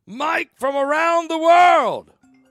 Mike from around the world.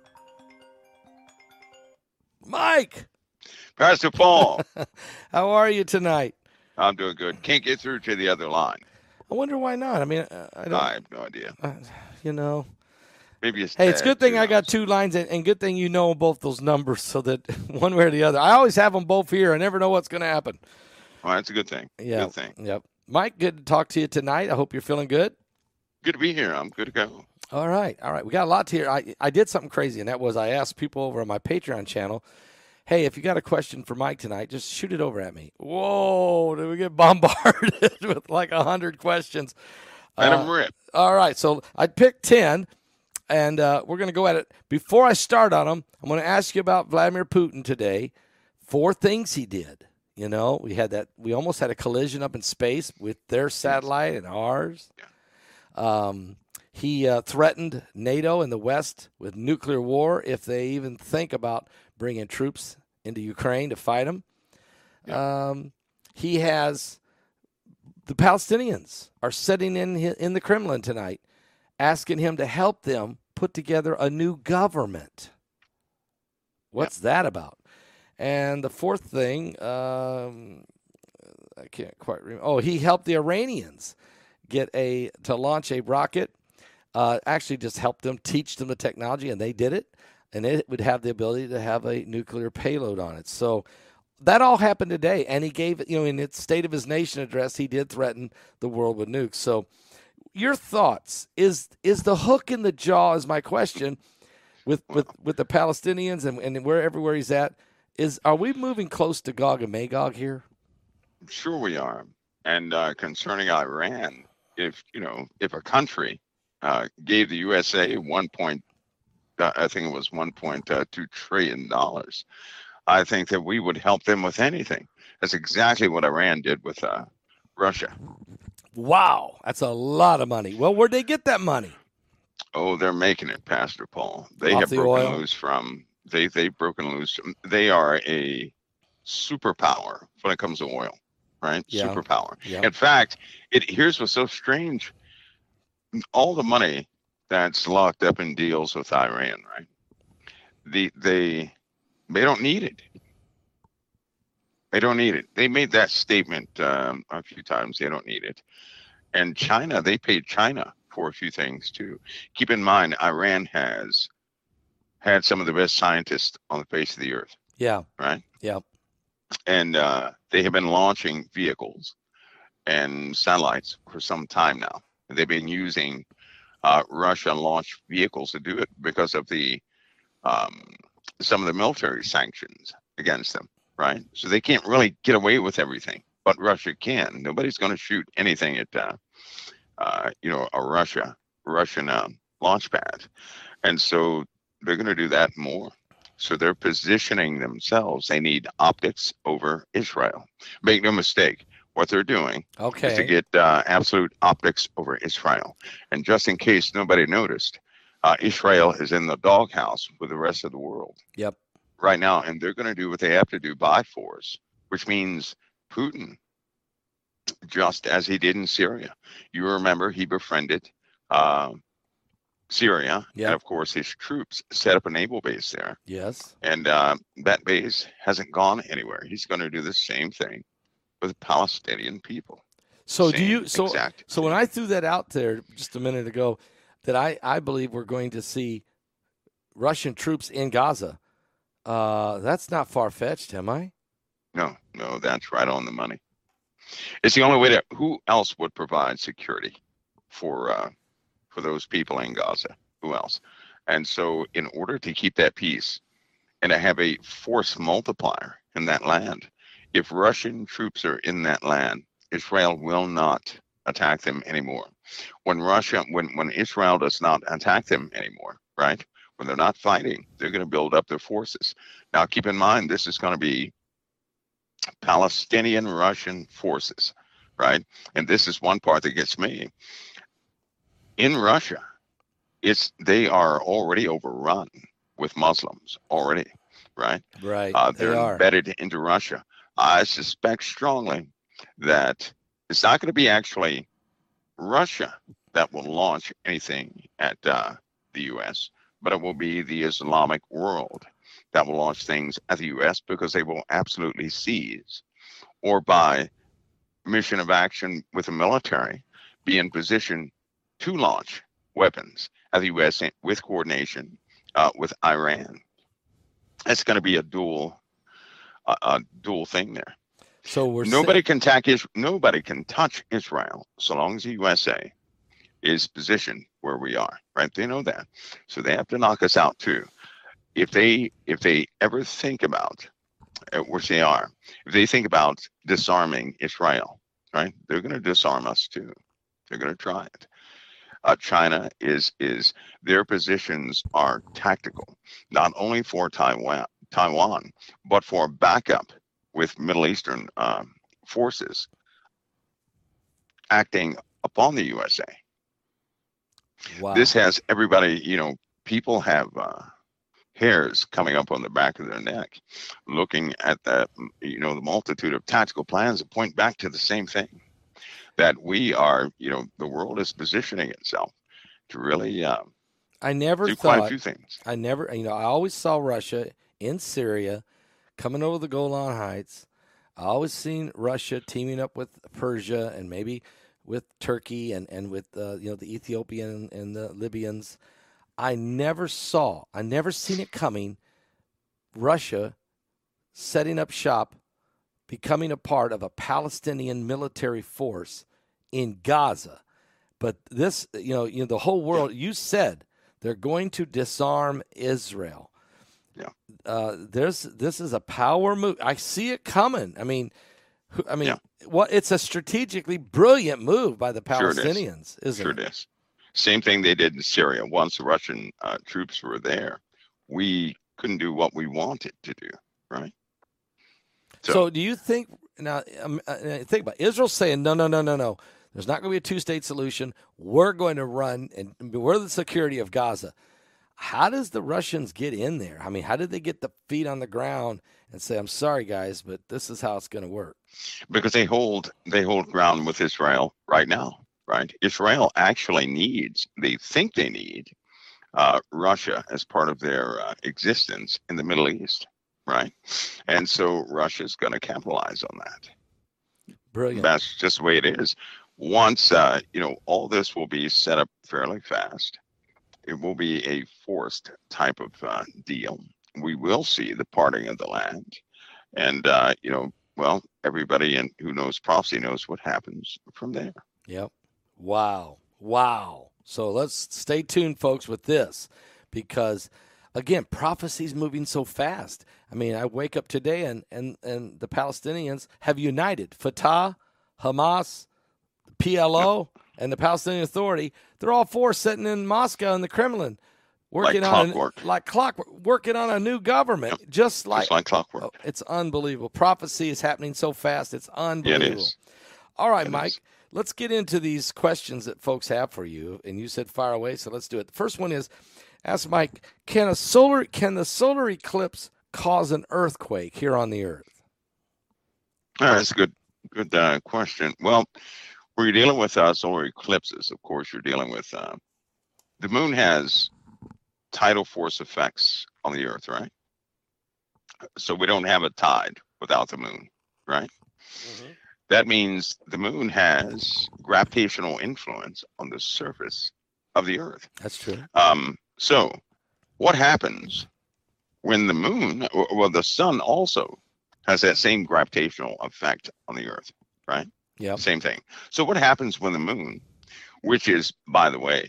Mike. Pastor Paul. How are you tonight? I'm doing good. Can't get through to the other line. I wonder why not. I mean, I have no idea. You know. Maybe it's Hey, it's a good thing I got two lines, and good thing you know both those numbers so that one way or the other. I always have them both here. I never know what's going to happen. Well, that's a good thing. Yeah. Good thing. Yep. Mike, good to talk to you tonight. I hope you're feeling good. Good to be here. I'm good to go. All right. We got a lot to hear. I did something crazy, and that was I asked people over on my Patreon channel, hey, if you got a question for Mike tonight, just shoot it over at me. Whoa, did we get bombarded with like 100 questions? Let him rip. All right, so I picked 10, and we're going to go at it. Before I start on them, I'm going to ask you about Vladimir Putin today. 4 things he did. You know, we almost had a collision up in space with their satellite and ours. Yeah. He threatened NATO and the West with nuclear war if they even think about bringing troops into Ukraine to fight them. Yeah. He has the Palestinians are sitting in the Kremlin tonight, asking him to help them put together a new government. What's that about? And the fourth thing, I can't quite remember. Oh, he helped the Iranians to launch a rocket. Actually just helped them, teach them the technology, and they did it. And it would have the ability to have a nuclear payload on it. So that all happened today. And he gave, in its State of His Nation address, he did threaten the world with nukes. So your thoughts, is the hook in the jaw, is my question, with the Palestinians and everywhere he's at, are we moving close to Gog and Magog here? Sure we are. And concerning Iran, if a country gave the USA I think it was $1.2 trillion. I think that we would help them with anything. That's exactly what Iran did with Russia. Wow, that's a lot of money. Well, where'd they get that money? Oh, they're making it, Pastor Paul. They Off have the broken oil? loose from. They've broken loose. They are a superpower when it comes to oil, right? Yeah. Superpower. Yeah. In fact, here's what's so strange. All the money that's locked up in deals with Iran, right? They don't need it. They don't need it. They made that statement a few times. They don't need it. And China, they paid China for a few things too. Keep in mind, Iran has had some of the best scientists on the face of the earth. Yeah. Right? Yeah. And they have been launching vehicles and satellites for some time now. They've been using Russian launched vehicles to do it because of the some of the military sanctions against them, right? So they can't really get away with everything, but Russia can. Nobody's going to shoot anything at a Russian launch pad, and so they're going to do that more. So they're positioning themselves. They need optics over Israel. Make no mistake. What they're doing is to get absolute optics over Israel. And just in case nobody noticed, Israel is in the doghouse with the rest of the world. Yep. Right now, and they're going to do what they have to do by force, which means Putin, just as he did in Syria. You remember he befriended Syria, Yep. and of course his troops set up a naval base there. Yes. And that base hasn't gone anywhere. He's going to do the same thing with Palestinian people. So so when I threw that out there just a minute ago, that I believe we're going to see Russian troops in Gaza, that's not far-fetched, am I? No, that's right on the money. It's the only way who else would provide security for those people in Gaza? Who else? And so in order to keep that peace and to have a force multiplier in that land, if Russian troops are in that land, Israel will not attack them anymore. When Israel does not attack them anymore, right? When they're not fighting, they're going to build up their forces. Now, keep in mind, this is going to be Palestinian Russian forces, right? And this is one part that gets me. In Russia, they are already overrun with Muslims already, right? Right. They're embedded into Russia. I suspect strongly that it's not going to be actually Russia that will launch anything the U.S., but it will be the Islamic world that will launch things at the U.S. because they will absolutely seize or by mission of action with the military be in position to launch weapons at the U.S. with coordination with Iran. It's going to be a dual thing there. So we're nobody can nobody can touch Israel so long as the USA is positioned where we are, right? They know that, so they have to knock us out too. If they ever think about which they are, if they think about disarming Israel, right? They're going to disarm us too. They're going to try it. China is their positions are tactical, not only for Taiwan, but for backup with Middle Eastern forces acting upon the USA. Wow. This has everybody, people have hairs coming up on the back of their neck, looking at the multitude of tactical plans that point back to the same thing, that we are, the world is positioning itself to really I never do thought, quite a few things. I never, I always saw Russia in Syria coming over the Golan Heights. I always seen Russia teaming up with Persia and maybe with Turkey and with the Ethiopian and the Libyans. I never seen it coming. Russia setting up shop, becoming a part of a Palestinian military force in Gaza. But this, the whole world, you said they're going to disarm Israel. Yeah. This is a power move. I see it coming. I mean, Yeah. it's a strategically brilliant move by the Palestinians, isn't Sure it? it is. Same thing they did in Syria. Once the Russian troops were there, we couldn't do what we wanted to do, right? So do you think now? Think about it. Israel saying no. There's not going to be a two-state solution. We're going to run, and we're the security of Gaza. How does the Russians get in there? I mean, how did they get the feet on the ground and say, "I'm sorry, guys, but this is how it's going to work"? Because they hold ground with Israel right now, right? Israel actually they think they need Russia as part of their existence in the Middle East, right? And so Russia's going to capitalize on that. Brilliant. That's just the way it is. Once all this will be set up fairly fast. It will be a forced type of deal. We will see the parting of the land, and everybody who knows prophecy knows what happens from there. Yep. Wow. So let's stay tuned, folks, with this, because again, prophecy's moving so fast. I mean, I wake up today and the Palestinians have united. Fatah, Hamas, PLO, and the Palestinian Authority. They're all four sitting in Moscow in the Kremlin, working like clockwork, working on a new government, just like clockwork. Oh, it's unbelievable. Prophecy is happening so fast. It's unbelievable. Yeah, it is. All right, Mike, let's get into these questions that folks have for you. And you said fire away, so let's do it. The first one is, ask Mike, can the solar eclipse cause an earthquake here on the Earth? That's a good question. Well, when you're dealing with solar eclipses, of course, you're dealing with the moon has tidal force effects on the Earth, right? So we don't have a tide without the moon, right? Mm-hmm. That means the moon has gravitational influence on the surface of the Earth. That's true. So what happens when the moon, well, the sun also has that same gravitational effect on the Earth, right? Yeah. Same thing. So what happens when the moon, which is, by the way,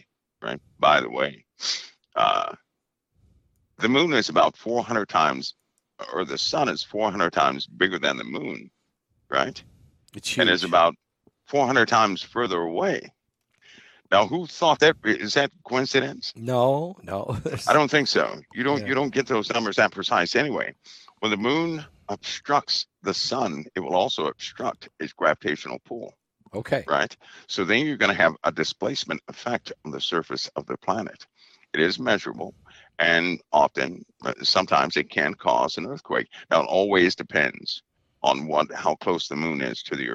the moon is about 400 times, or the sun is 400 times bigger than the moon, right? It's huge. And is about 400 times further away. Now, who thought that? Is that coincidence? No. I don't think so. You don't get those numbers that precise anyway. When the moon obstructs the sun, it will also obstruct its gravitational pull. Okay. Right? So then you're going to have a displacement effect on the surface of the planet. It is measurable, and sometimes it can cause an earthquake. Now, it always depends on how close the moon is to the Earth.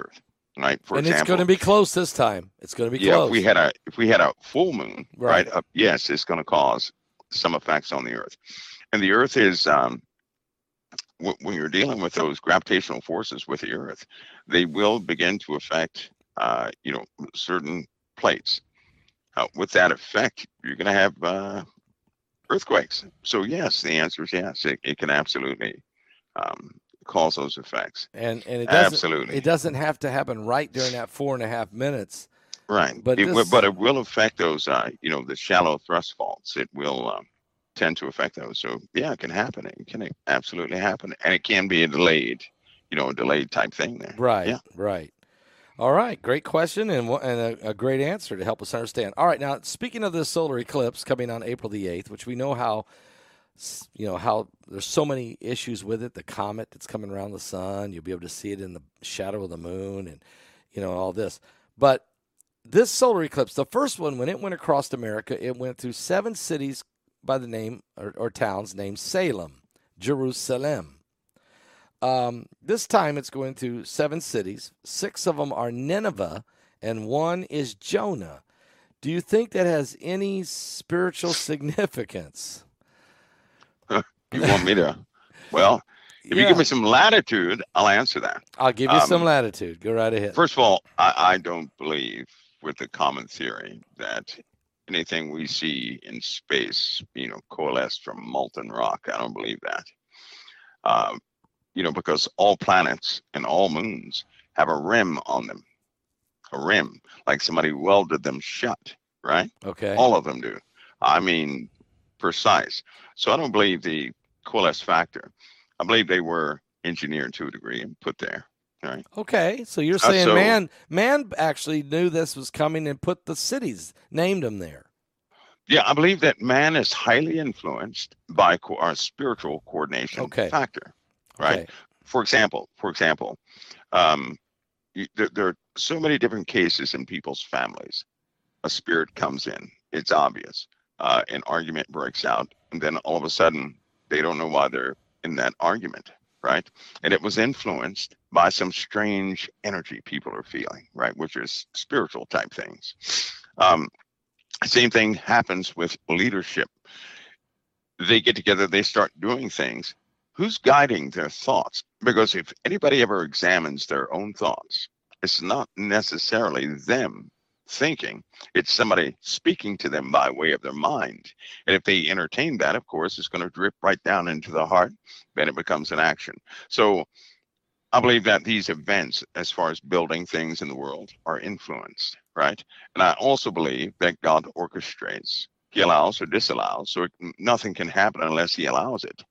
right? For And example, it's going to be close this time. It's going to be yeah, close. if we had a full moon, Right. right? Yes, it's going to cause some effects on the Earth, and the Earth is when you're dealing with those gravitational forces with the Earth, they will begin to affect certain plates. With that effect, you're going to have earthquakes. So yes, the answer is yes. It can absolutely cause those effects. And Absolutely. it doesn't have to happen right during that 4.5 minutes. Right. But but it will affect those, the shallow thrust faults. It will tend to affect those. So yeah, it can happen. It can absolutely happen, and it can be a delayed type thing there. Right. Yeah. Right. All right, great question and a great answer to help us understand. All right, now speaking of this solar eclipse coming on April the 8th, which we know how there's so many issues with it, the comet that's coming around the sun, you'll be able to see it in the shadow of the moon and all this. But this solar eclipse, the first one, when it went across America, it went through 7 cities by the name or towns named Salem, Jerusalem. This time it's going through 7 cities. 6 of them are Nineveh, and 1 is Jonah. Do you think that has any spiritual significance? You want me to? Well, if you give me some latitude, I'll answer that. I'll give you some latitude. Go right ahead. First of all, I don't believe with the common theory that anything we see in space, coalesced from molten rock. I don't believe that. Because all planets and all moons have a rim on them, a rim, like somebody welded them shut, right? Okay. All of them do. I mean, precise. So I don't believe the coalesce factor. I believe they were engineered to a degree and put there. Right. Okay, so you're saying man actually knew this was coming and put the cities, named them there. Yeah, I believe that man is highly influenced by our spiritual coordination factor. Right. Okay. For example, there are so many different cases in people's families. A spirit comes in. It's obvious. An argument breaks out, and then all of a sudden they don't know why they're in that argument. Right. And it was influenced by some strange energy people are feeling, right, which is spiritual type things. Same thing happens with leadership. They get together, they start doing things. Who's guiding their thoughts? Because if anybody ever examines their own thoughts, it's not necessarily them thinking, it's somebody speaking to them by way of their mind. And if they entertain that, of course, it's going to drip right down into the heart. Then it becomes an action. So I believe that these events, as far as building things in the world, are influenced, right? And I also believe that God orchestrates. He allows or disallows, so nothing can happen unless he allows it.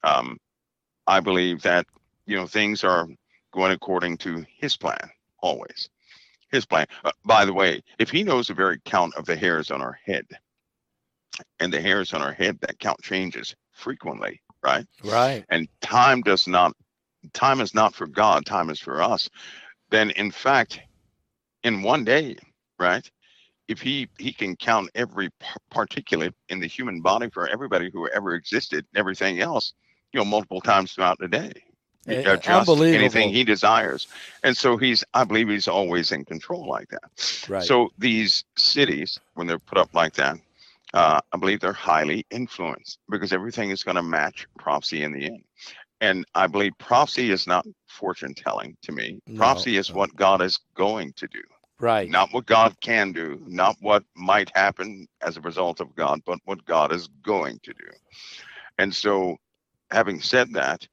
I believe that, things are going according to his plan, always. His plan. By the way, if he knows the very count of the hairs on our head, and the hairs on our head, that count changes frequently, right? Right. And time is not for God, time is for us. Then in fact, in one day, right? If he can count every particulate in the human body for everybody who ever existed, and everything else, multiple times throughout the day. Just anything he desires. And so I believe he's always in control like that. Right. So these cities, when they're put up like that, I believe they're highly influenced because everything is going to match prophecy in the end. And I believe prophecy is not fortune telling to me. Prophecy is what God is going to do. Right. Not what God can do, not what might happen as a result of God, but what God is going to do. And so, having said that,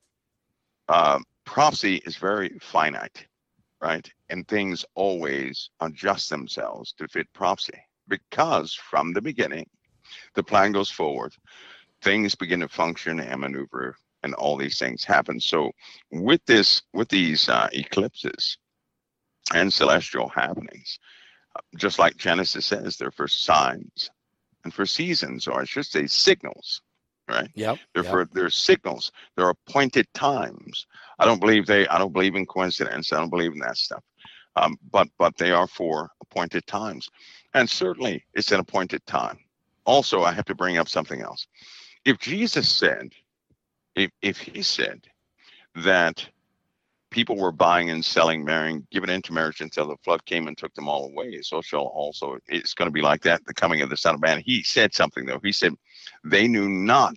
prophecy is very finite, right? And things always adjust themselves to fit prophecy because from the beginning, the plan goes forward, things begin to function and maneuver, and all these things happen. So with these eclipses and celestial happenings, just like Genesis says, they're for signs and for seasons, or I should say signals, right? Yep. They're signals. They're appointed times. I don't believe in coincidence. I don't believe in that stuff. But they are for appointed times. And certainly it's an appointed time. Also, I have to bring up something else. If Jesus said, if he said that people were buying and selling, marrying, giving into marriage until the flood came and took them all away. So shall also, it's going to be like that, the coming of the Son of Man. He said something, though. He said, they knew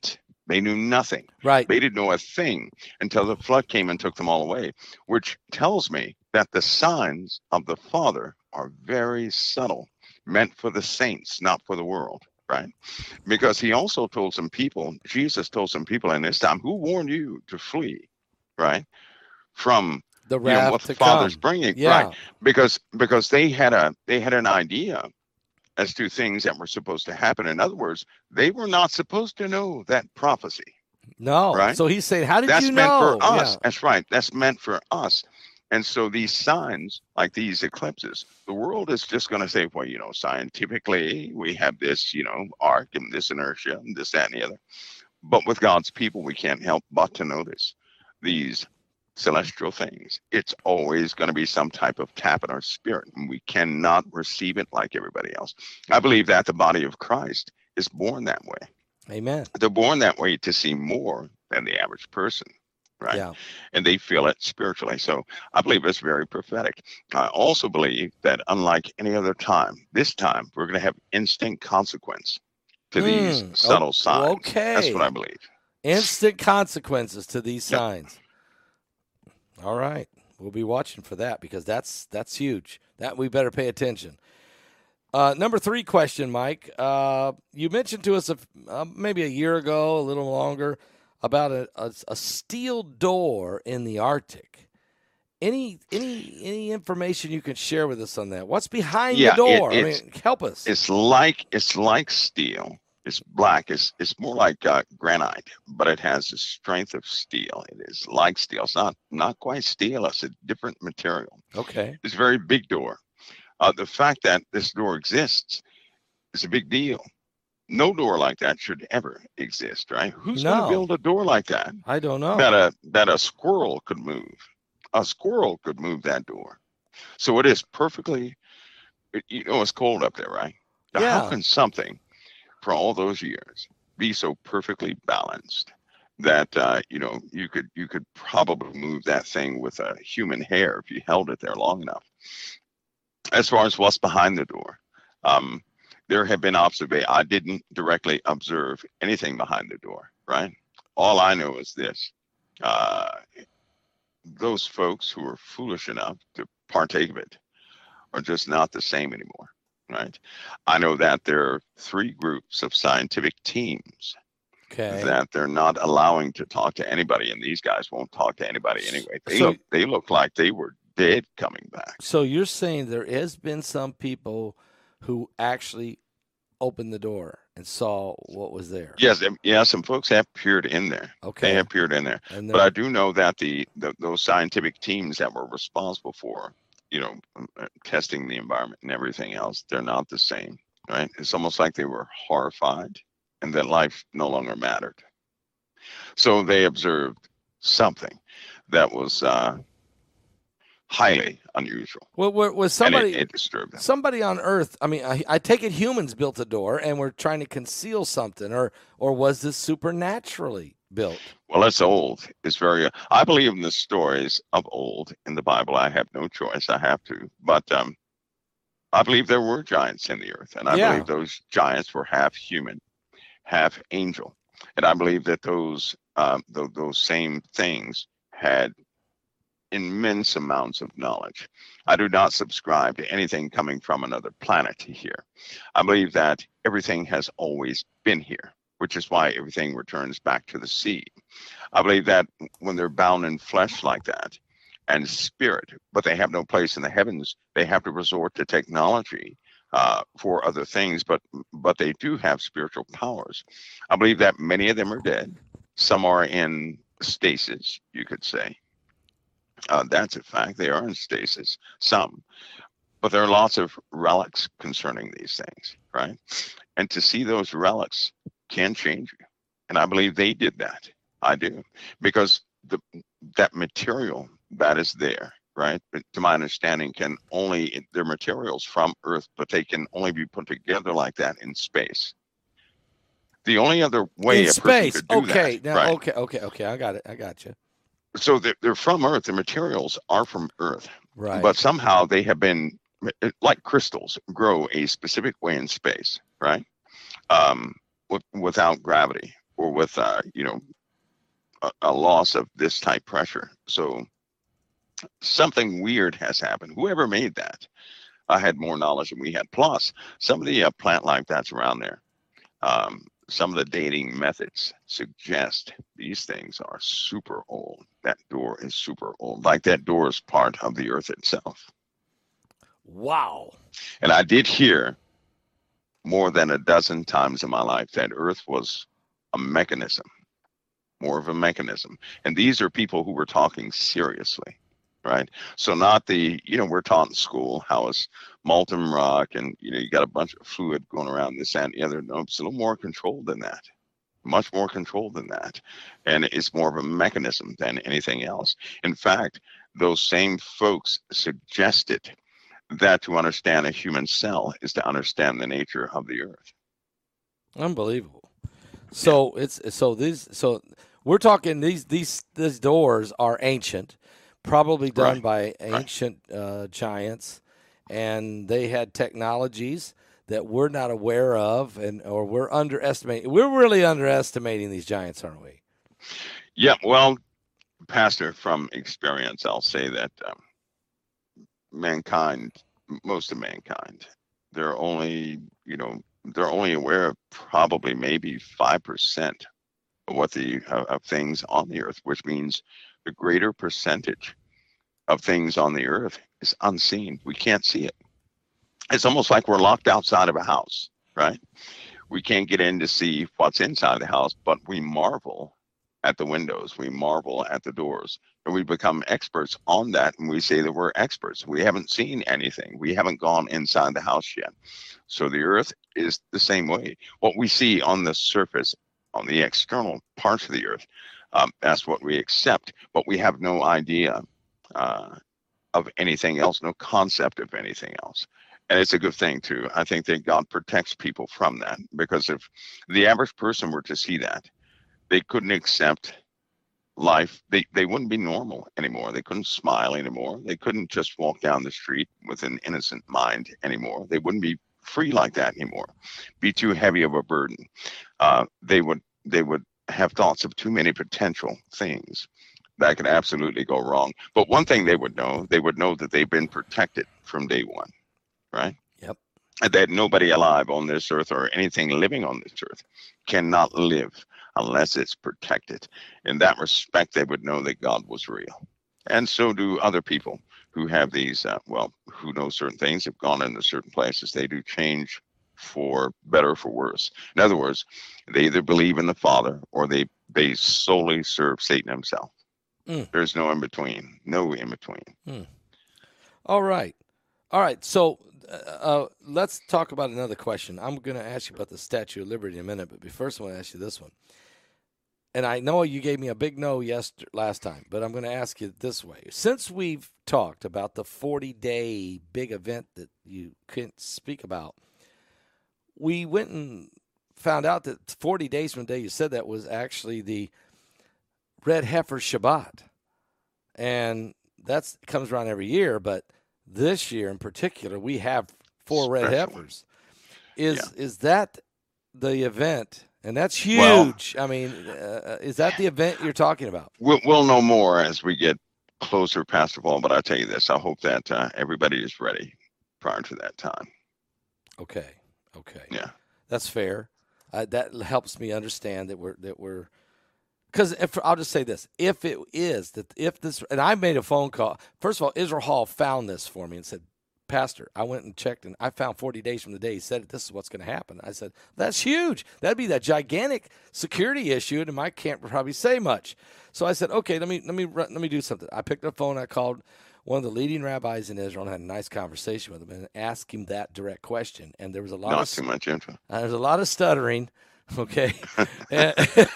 nothing. Right. They didn't know a thing until the flood came and took them all away, which tells me that the signs of the Father are very subtle, meant for the saints, not for the world. Right? Because he also told some people, Jesus told some people in this time, who warned you to flee, right? From the wrath what to the Father's come. bringing, Yeah. right? Because they had an idea as to things that were supposed to happen. In other words, they were not supposed to know that prophecy. No. Right? So he's saying, how did That's you meant know? for us. Yeah. That's right. That's meant for us. And so these signs, like these eclipses, the world is just going to say, well, scientifically, we have this, arc and this inertia and this, that, and the other. But with God's people, we can't help but to notice these celestial things. It's always going to be some type of tap in our spirit, and we cannot receive it like everybody else. I believe that the body of Christ is born that way. Amen. They're born that way to see more than the average person. Right. Yeah. And they feel it spiritually. So I believe it's very prophetic. I also believe that unlike any other time, this time we're going to have instant consequence to these subtle signs. Okay. That's what I believe. Instant consequences to these signs. All right. We'll be watching for that because that's huge. That we better pay attention. Number 3 question, Mike. You mentioned to us maybe a year ago, a little longer, about a steel door in the Arctic. Any information you can share with us on that? What's behind the door? Help us. It's like steel. It's black. It's more like granite, but it has the strength of steel. It is like steel. It's not quite steel. It's a different material. Okay. It's a very big door. The fact that this door exists is a big deal. No door like that should ever exist, right? Who's going to build a door like that? I don't know. That a squirrel could move. A squirrel could move that door. So it is perfectly, it's cold up there, right? Now, how can something for all those years be so perfectly balanced that, you could probably move that thing with a human hair if you held it there long enough? As far as what's behind the door, there have been observations. I didn't directly observe anything behind the door, right? All I know is this. Those folks who are foolish enough to partake of it are just not the same anymore, right? I know that there are 3 groups of scientific teams that they're not allowing to talk to anybody, and these guys won't talk to anybody anyway. They look like they were dead coming back. So you're saying there has been some people who actually opened the door and saw what was there? Yes, some folks have peered in there. Okay. They have peered in there. But I do know that those scientific teams that were responsible for, testing the environment and everything else, they're not the same, right? It's almost like they were horrified and that life no longer mattered. So they observed something that was highly unusual. Well, was somebody it disturbed them. Somebody on Earth? I mean, I take it humans built the door and were trying to conceal something, or was this supernaturally built? Well, it's old. It's very. I believe in the stories of old in the Bible. I have no choice. I have to. But I believe there were giants in the earth, and I believe those giants were half human, half angel, and I believe that those same things had immense amounts of knowledge. I do not subscribe to anything coming from another planet here. I believe that everything has always been here, which is why everything returns back to the sea. I believe that when they're bound in flesh like that and spirit, but they have no place in the heavens, they have to resort to technology for other things, but they do have spiritual powers. I believe that many of them are dead. Some are in stasis, you could say. That's a fact. They are in stasis, some. But there are lots of relics concerning these things, right? And to see those relics can change you. And I believe they did that. I do. Because that material that is there, right, to my understanding, they're materials from Earth, but they can only be put together like that in space. The only other way in a space. person could do that. Now, right? Okay. I got it. I got you. So they're from Earth. The materials are from Earth, Right. but somehow they have been, like crystals, grow a specific way in space, right? Um, without gravity or with a loss of this type pressure. So something weird has happened. Whoever made that had more knowledge than we had. Plus, some of the plant life that's around there, some of the dating methods suggest these things are super old. That door is super old. Like that door is part of the earth itself. Wow. And I did hear more than a dozen times in my life that earth was a mechanism, more of a mechanism. And these are people who were talking seriously, right? So not we're taught in school how it's molten rock and, you got a bunch of fluid going around this and the other. No, it's a little more controlled than that, much more controlled than that. And it's more of a mechanism than anything else. In fact, those same folks suggested that to understand a human cell is to understand the nature of the earth. Unbelievable. So we're talking these doors are ancient, probably done Right. by ancient giants, and they had technologies that we're not aware of, or we're underestimating. We're really underestimating these giants, aren't we? Yeah. Well, Pastor, from experience, I'll say that mankind, most of mankind, they're only, they're only aware of probably maybe 5% of what of things on the earth, which means the greater percentage of things on the earth is unseen. We can't see it. It's almost like we're locked outside of a house, right? We can't get in to see what's inside the house, but we marvel at the windows, we marvel at the doors, and we become experts on that. And we say that we're experts. We haven't seen anything, we haven't gone inside the house yet. So the earth is the same way. What we see on the surface, on the external parts of the earth, that's what we accept, but we have no idea of anything else, no concept of anything else. And it's a good thing too. I think that God protects people from that, because if the average person were to see that, they couldn't accept life. They wouldn't be normal anymore. They couldn't smile anymore. They couldn't just walk down the street with an innocent mind anymore. They wouldn't be free like that anymore. Be too heavy of a burden. They would have thoughts of too many potential things that could absolutely go wrong. But one thing they would know that they've been protected from day one, right? Yep. And that nobody alive on this earth or anything living on this earth cannot live unless it's protected. In that respect, they would know that God was real. And so do other people who have these, who know certain things, have gone into certain places. They do change for better or for worse. In other words, they either believe in the Father or they solely serve Satan himself. There's no in between. No in between. All right. So let's talk about another question. I'm going to ask you about the Statue of Liberty in a minute, but first I want to ask you this one. And I know you gave me a big no last time, but I'm going to ask you this way. Since we've talked about the 40-day big event that you couldn't speak about, we went and found out that 40 days from the day you said that was actually the Red Heifer Shabbat. And that comes around every year, but this year in particular, we have 4 red heifers. Is that the event? And that's huge. Well, I mean, is that the event you're talking about? We'll know more as we get closer, Pastor Paul, but I'll tell you this. I hope that everybody is ready prior to that time. Okay. Yeah. That's fair. That helps me understand that we're because I'll just say this: if this, and I made a phone call. First of all, Israel Hall found this for me and said, "Pastor, I went and checked, and I found 40 days from the day he said this is what's going to happen." I said, "That's huge. That'd be that gigantic security issue, and I can't probably say much." So I said, "Okay, let me do something." I picked up the phone. I called one of the leading rabbis in Israel and had a nice conversation with him and asked him that direct question. And there was a lot not too much info. There's a lot of stuttering. Okay. and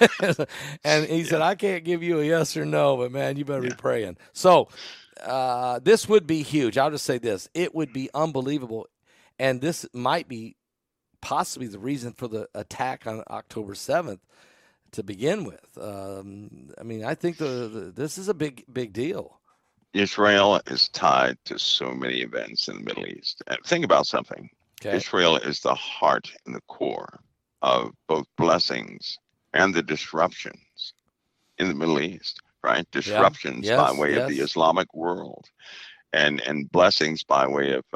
he said, "I can't give you a yes or no, but man, you better be praying." So this would be huge. I'll just say this. It would be unbelievable. And this might be possibly the reason for the attack on October 7th to begin with. I mean, I think this is a big deal. Israel is tied to so many events in the Middle East. And think about something. Okay. Israel is the heart and the core of both blessings and the disruptions in the Middle East, right? Yeah. Disruptions by Yes. way of the Yes. Islamic world, and blessings by way of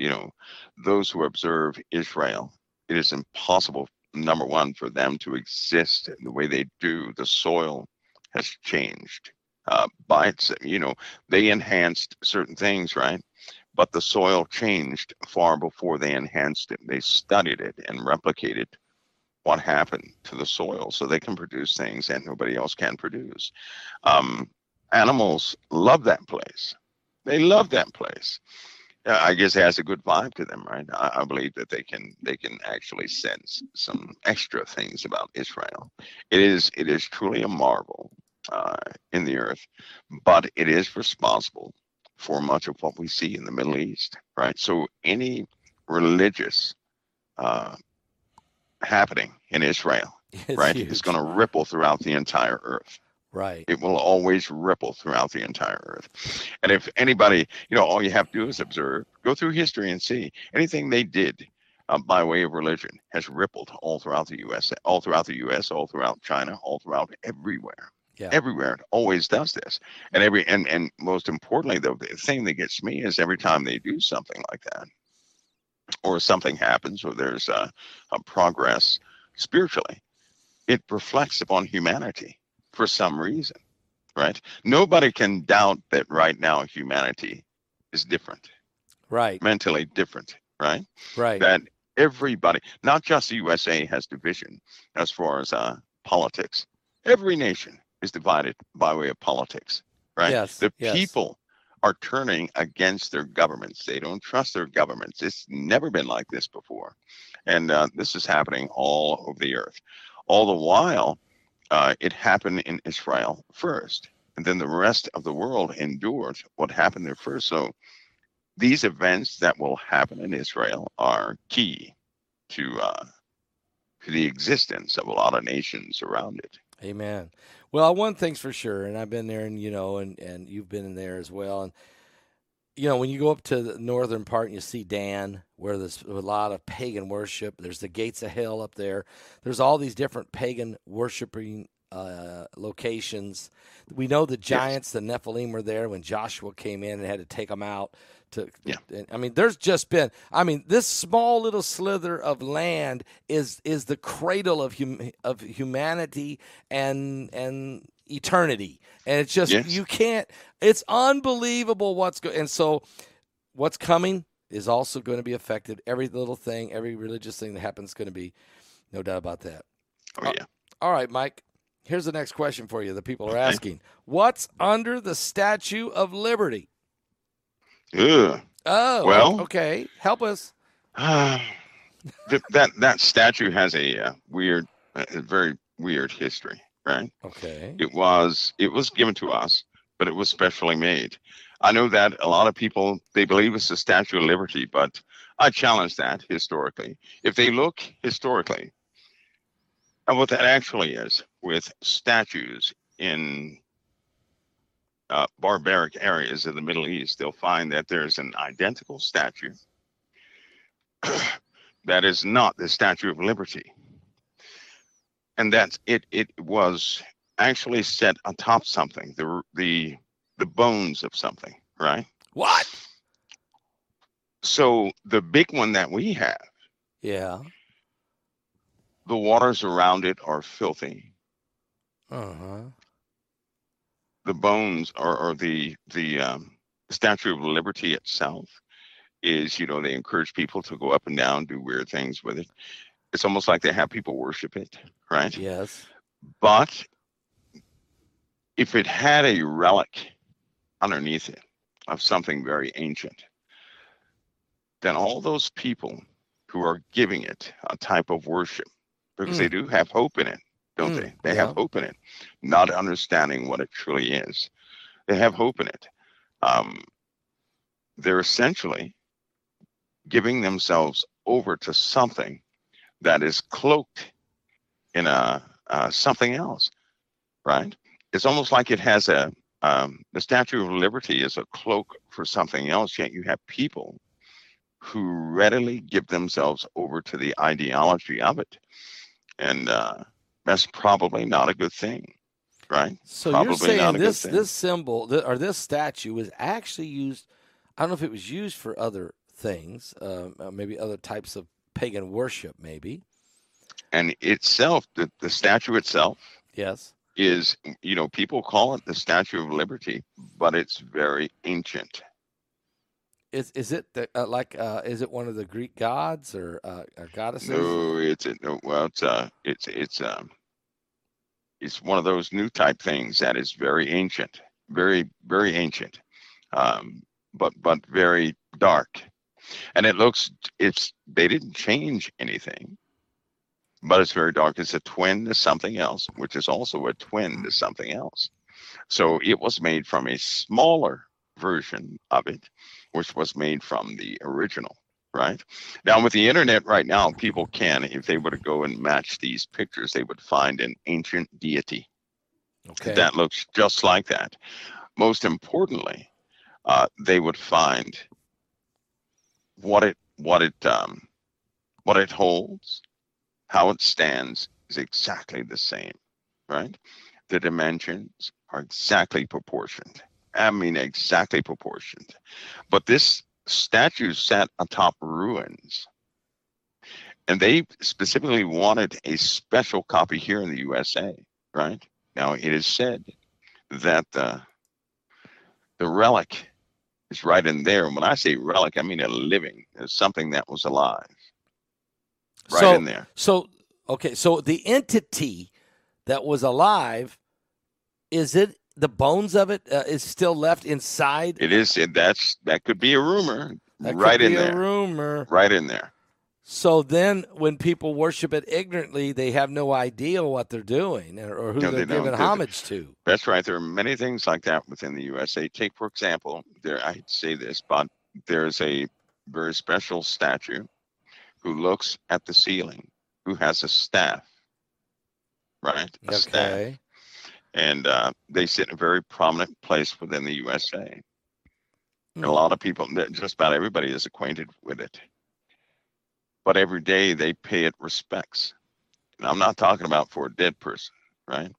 those who observe Israel. It is impossible, number one, for them to exist the way they do. The soil has changed by its, they enhanced certain things, right? But the soil changed far before they enhanced it. They studied it and replicated what happened to the soil so they can produce things that nobody else can produce. Um, Animals love that place. They love that place. I guess it has a good vibe to them, right? I believe that they can actually sense some extra things about Israel. It is truly a marvel in the earth, but it is responsible for much of what we see in the Middle East, right? So any religious uh, happening in Israel, It's right, is going huge. to ripple throughout the entire earth. Right. It will always ripple throughout the entire earth. And if anybody, all you have to do is observe, go through history and see anything they did by way of religion has rippled all throughout the U.S., all throughout the U.S., all throughout China, all throughout everywhere. Yeah. Everywhere it always does this. And most importantly, though, the thing that gets me is every time they do something like that, or something happens, or there's a progress spiritually, it reflects upon humanity for some reason, right? Nobody can doubt that right now humanity is different, Right. mentally different, right? Right. That everybody, not just the USA, has division as far as politics. Every nation is divided by way of politics, right? Yes. The Yes. people are turning against their governments. They don't trust their governments. It's never been like this before. And this is happening all over the earth. All the while, it happened in Israel first, and then the rest of the world endured what happened there first. So these events that will happen in Israel are key to uh, to the existence of a lot of nations around it. Amen. Well, one thing's for sure, and I've been there, and and you've been in there as well. And when you go up to the northern part and you see Dan, where there's a lot of pagan worship, there's the gates of hell up there. There's all these different pagan worshiping locations. We know the Yes. giants, the Nephilim, were there when Joshua came in and had to take them out. Yeah. I mean, there's just been. I mean, this small little slither of land is the cradle of humanity and eternity. And it's just Yes. you can't. It's unbelievable and so what's coming is also going to be affected. Every little thing, every religious thing that happens is going to be, no doubt about that. Oh yeah. All right, Mike. Here's the next question for you. The people are Okay. asking, what's under the Statue of Liberty? Ugh. Oh, Well, okay. Help us. that statue has a very weird history, right? Okay. It was given to us, but it was specially made. I know that a lot of people, they believe it's the Statue of Liberty, but I challenge that historically. If they look historically at what that actually is, with statues in barbaric areas of the Middle East, they'll find that there's an identical statue that is not the Statue of Liberty. And that's it. It was actually set atop something, the bones of something, right? What? So the big one that we have, Yeah. the waters around it are filthy. Uh-huh. The bones or the Statue of Liberty itself is, they encourage people to go up and down, do weird things with it. It's almost like they have people worship it, right? Yes. But if it had a relic underneath it of something very ancient, then all those people who are giving it a type of worship, because they do have hope in it, don't they? They have hope in it, not understanding what it truly is. They have hope in it. They're essentially giving themselves over to something that is cloaked in a something else, right? It's almost like it has the Statue of Liberty is a cloak for something else, yet you have people who readily give themselves over to the ideology of it. And that's probably not a good thing, right? So you're Probably not saying a good thing. this symbol or this statue was actually used. I don't know if it was used for other things, maybe other types of pagan worship, maybe. And itself, the statue itself Yes. is, people call it the Statue of Liberty, but it's very ancient. Is it is it one of the Greek gods or goddesses? No, it's one of those new type things that is very ancient, very very ancient, but very dark, and they didn't change anything, but it's very dark. It's a twin to something else, which is also a twin to something else. So it was made from a smaller version of it, which was made from the original, right? Now, with the internet right now, people can, if they were to go and match these pictures, they would find an ancient deity that looks just like that. Most importantly, they would find what it holds, how it stands is exactly the same, right? The dimensions are exactly proportioned. I mean, exactly proportioned. But this statue sat atop ruins. And they specifically wanted a special copy here in the USA, right? Now, it is said that the relic is right in there. And when I say relic, I mean a living. It's something that was alive. Right in there. So the entity that was alive, is it the bones of it is still left inside? It is. That could be a rumor. That right could in be there. A rumor. Right in there. So then, when people worship it ignorantly, they have no idea what they're doing or who they're giving homage to. That's right. There are many things like that within the USA. Take, for example, I hate to say this, but there's a very special statue who looks at the ceiling, who has a staff, right? A staff. And they sit in a very prominent place within the USA. And a lot of people, just about everybody is acquainted with it. But every day they pay it respects. And I'm not talking about for a dead person, right?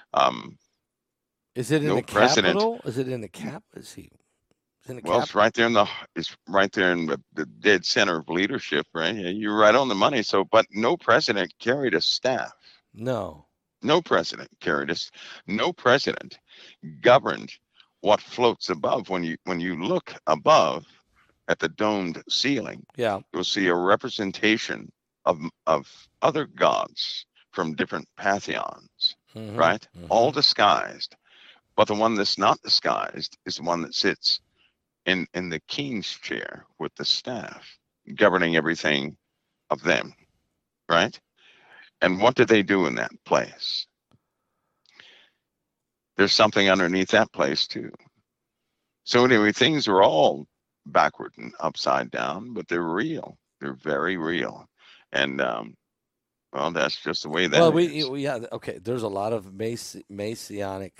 Is it in the Capitol? Is it in the cap? Is he? Well, it's right there in the dead center of leadership, right? Yeah, you're right on the money. So, but no president carried a staff. No president carried us. No president governed what floats above. When you look above at the domed ceiling, you'll see a representation of other gods from different pantheons, right? All disguised. But the one that's not disguised is the one that sits in the king's chair with the staff, governing everything of them, right? And what do they do in that place? There's something underneath that place too. So anyway, things are all backward and upside down, but they're real. They're very real. And well, that's just the way that is. There's a lot of Messianic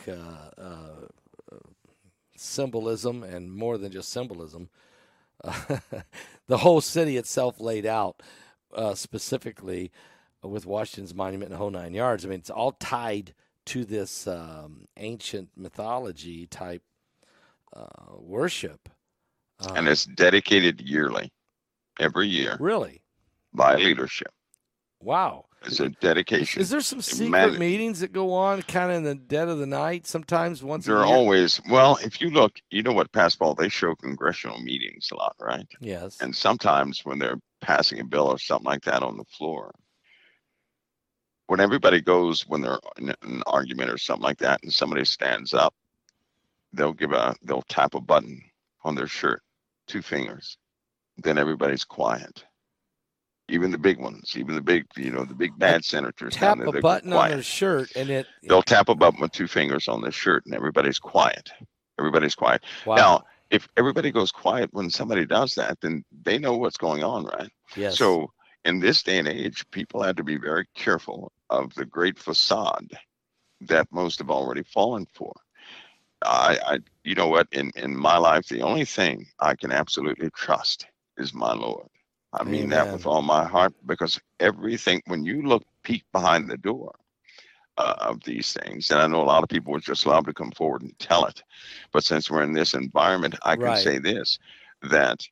symbolism, and more than just symbolism. The whole city itself laid out specifically with Washington's monument and the whole 9 yards. I mean, it's all tied to this ancient mythology type worship. And it's dedicated yearly, every year. Really? By leadership. Wow. It's a dedication. Is there some secret meetings that go on kind of in the dead of the night sometimes once a year? There are always. Well, if you look, you know what, Pascal, they show congressional meetings a lot, right? Yes. And sometimes when they're passing a bill or something like that on the floor, when everybody goes, when they're in an argument or something like that, and somebody stands up, they'll tap a button on their shirt, 2 fingers. Then everybody's quiet. Even the big ones, even the big bad senators. Tap a button on their shirt, and they'll tap a button with 2 fingers on their shirt, and everybody's quiet. Everybody's quiet. Wow. Now, if everybody goes quiet when somebody does that, then they know what's going on, right? Yes. So in this day and age, people have to be very careful of the great facade that most have already fallen for. You know what? In my life, the only thing I can absolutely trust is my Lord. I mean that with Amen. all my heart, because everything, when you peek behind the door of these things, and I know a lot of people would just love to come forward and tell it, but since we're in this environment, I can Right. say this, that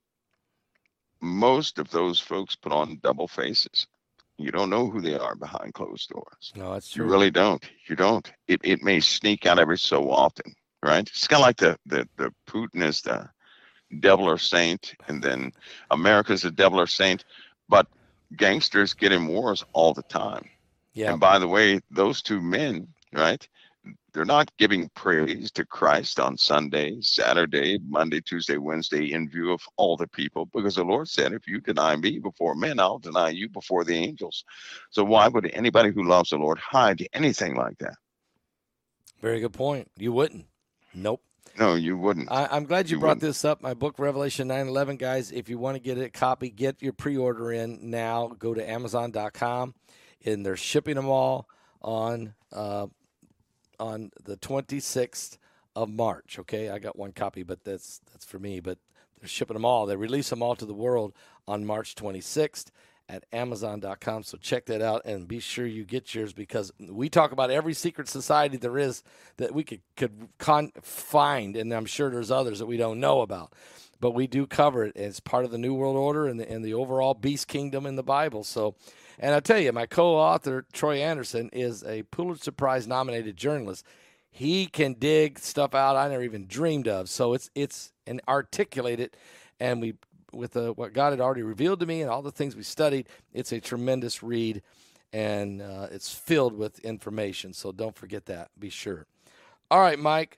most of those folks put on double faces. You don't know who they are behind closed doors. No, that's You true. really don't. You don't. It may sneak out every so often, right? It's kind of like the Putin is the devil or saint, and then America's the devil or saint, but gangsters get in wars all the time. Yeah. And by the way, those two men, right? They're not giving praise to Christ on Sunday, Saturday, Monday, Tuesday, Wednesday in view of all the people, because the Lord said, if you deny me before men, I'll deny you before the angels. So why would anybody who loves the Lord hide anything like that? Very good point. You wouldn't. Nope. No, you wouldn't. I'm glad you You brought wouldn't. this up. My book, Revelation 9:11, guys. If you want to get a copy, get your pre-order in now. Go to Amazon.com, and they're shipping them all on the 26th of March. Okay, I got one copy, but that's for me. But they're shipping them all. They release them all to the world on March 26th at Amazon.com. So check that out and be sure you get yours, because we talk about every secret society there is that we could find, and I'm sure there's others that we don't know about. But we do cover it as part of the New World Order and the overall beast kingdom in the Bible. So, and I tell you, my co-author, Troy Anderson, is a Pulitzer Prize nominated journalist. He can dig stuff out I never even dreamed of. So it's and articulate it, and we with what God had already revealed to me and all the things we studied, it's a tremendous read, and it's filled with information. So don't forget that. Be sure. All right, Mike.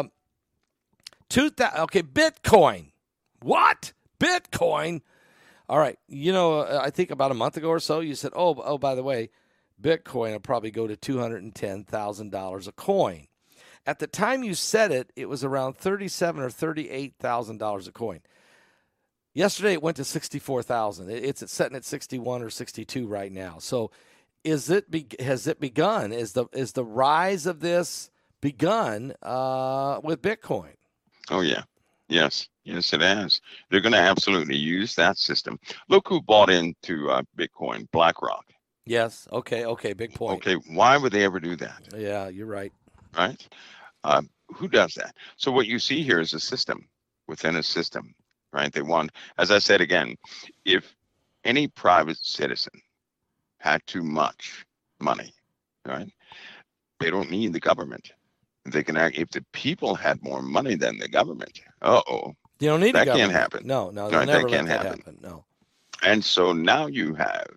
2000. Okay, Bitcoin. What? Bitcoin? All right. You know, I think about a month ago or so, you said, oh, by the way, Bitcoin will probably go to $210,000 a coin. At the time you said it, it was around $37,000 or $38,000 a coin. Yesterday it went to 64,000. It's sitting at 61 or 62 right now. So, has it begun? Is the rise of this begun with Bitcoin? Oh, yeah. Yes, it has. They're going to absolutely use that system. Look who bought into Bitcoin, BlackRock. Yes. Okay. Big point. Okay, why would they ever do that? Yeah, you're right. Right? Who does that? So what you see here is a system within a system, right? They want, as I said again, if any private citizen had too much money, right? They don't need the government. They can act, if the people had more money than the government, You don't need that a government. can't happen. No, they'll Right, never that can't let that happen. happen. No. And so now you have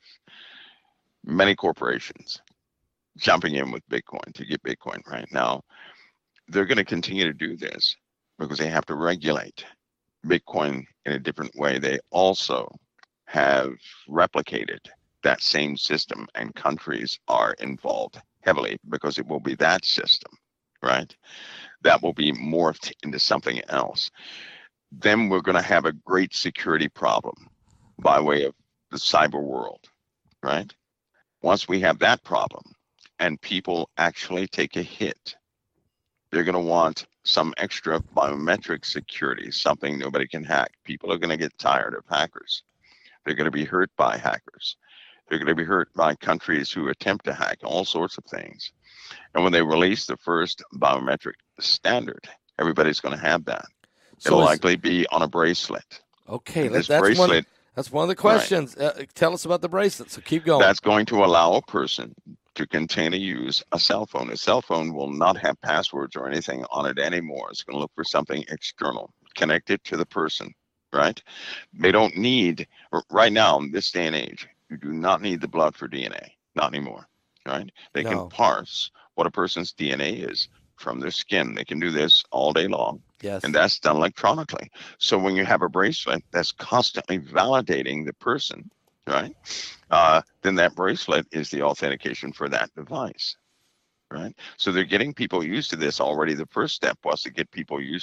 many corporations jumping in with Bitcoin to get Bitcoin right now. They're going to continue to do this because they have to regulate Bitcoin in a different way. They also have replicated that same system, and countries are involved heavily because it will be that system, right? That will be morphed into something else. Then we're going to have a great security problem by way of the cyber world, right? Once we have that problem and people actually take a hit, they're going to want some extra biometric security, something nobody can hack. People are going to get tired of hackers. They're going to be hurt by hackers. They're going to be hurt by countries who attempt to hack all sorts of things. And when they release the first biometric standard, everybody's going to have that. It'll likely be on a bracelet. Okay, this bracelet. That's one of the questions. Right. Tell us about the bracelet. So keep going. That's going to allow a person to contain and use a cell phone. A cell phone will not have passwords or anything on it anymore. It's going to look for something external, connected to the person, right? They don't need, right now, in this day and age, you do not need the blood for DNA. Not anymore, right? They can parse what a person's DNA is from their skin. They can do this all day long. Yes. And that's done electronically. So when you have a bracelet that's constantly validating the person, right, then that bracelet is the authentication for that device, right? So they're getting people used to this already. The first step was to get people used to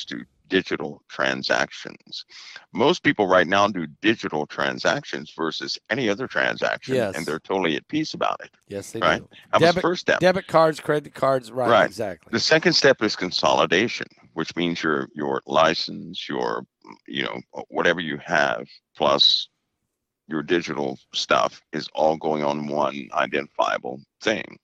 digital transactions. Most people right now do digital transactions versus any other transaction, and Yes. they're totally at peace about it. Yes, they Right? do. That was the first step. Debit cards, credit cards, right, Right. exactly. The second step is consolidation, which means your license, your whatever you have, plus your digital stuff is all going on one identifiable thing.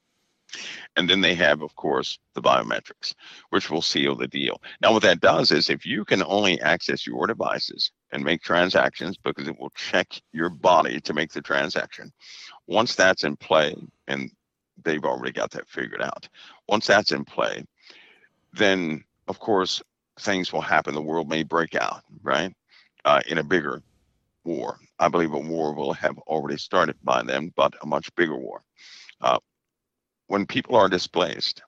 And then they have, of course, the biometrics, which will seal the deal. Now, what that does is if you can only access your devices and make transactions, because it will check your body to make the transaction, once that's in play, and they've already got that figured out, once that's in play, then, of course, things will happen. The world may break out, right, in a bigger war. I believe a war will have already started by then, but a much bigger war. When people are displaced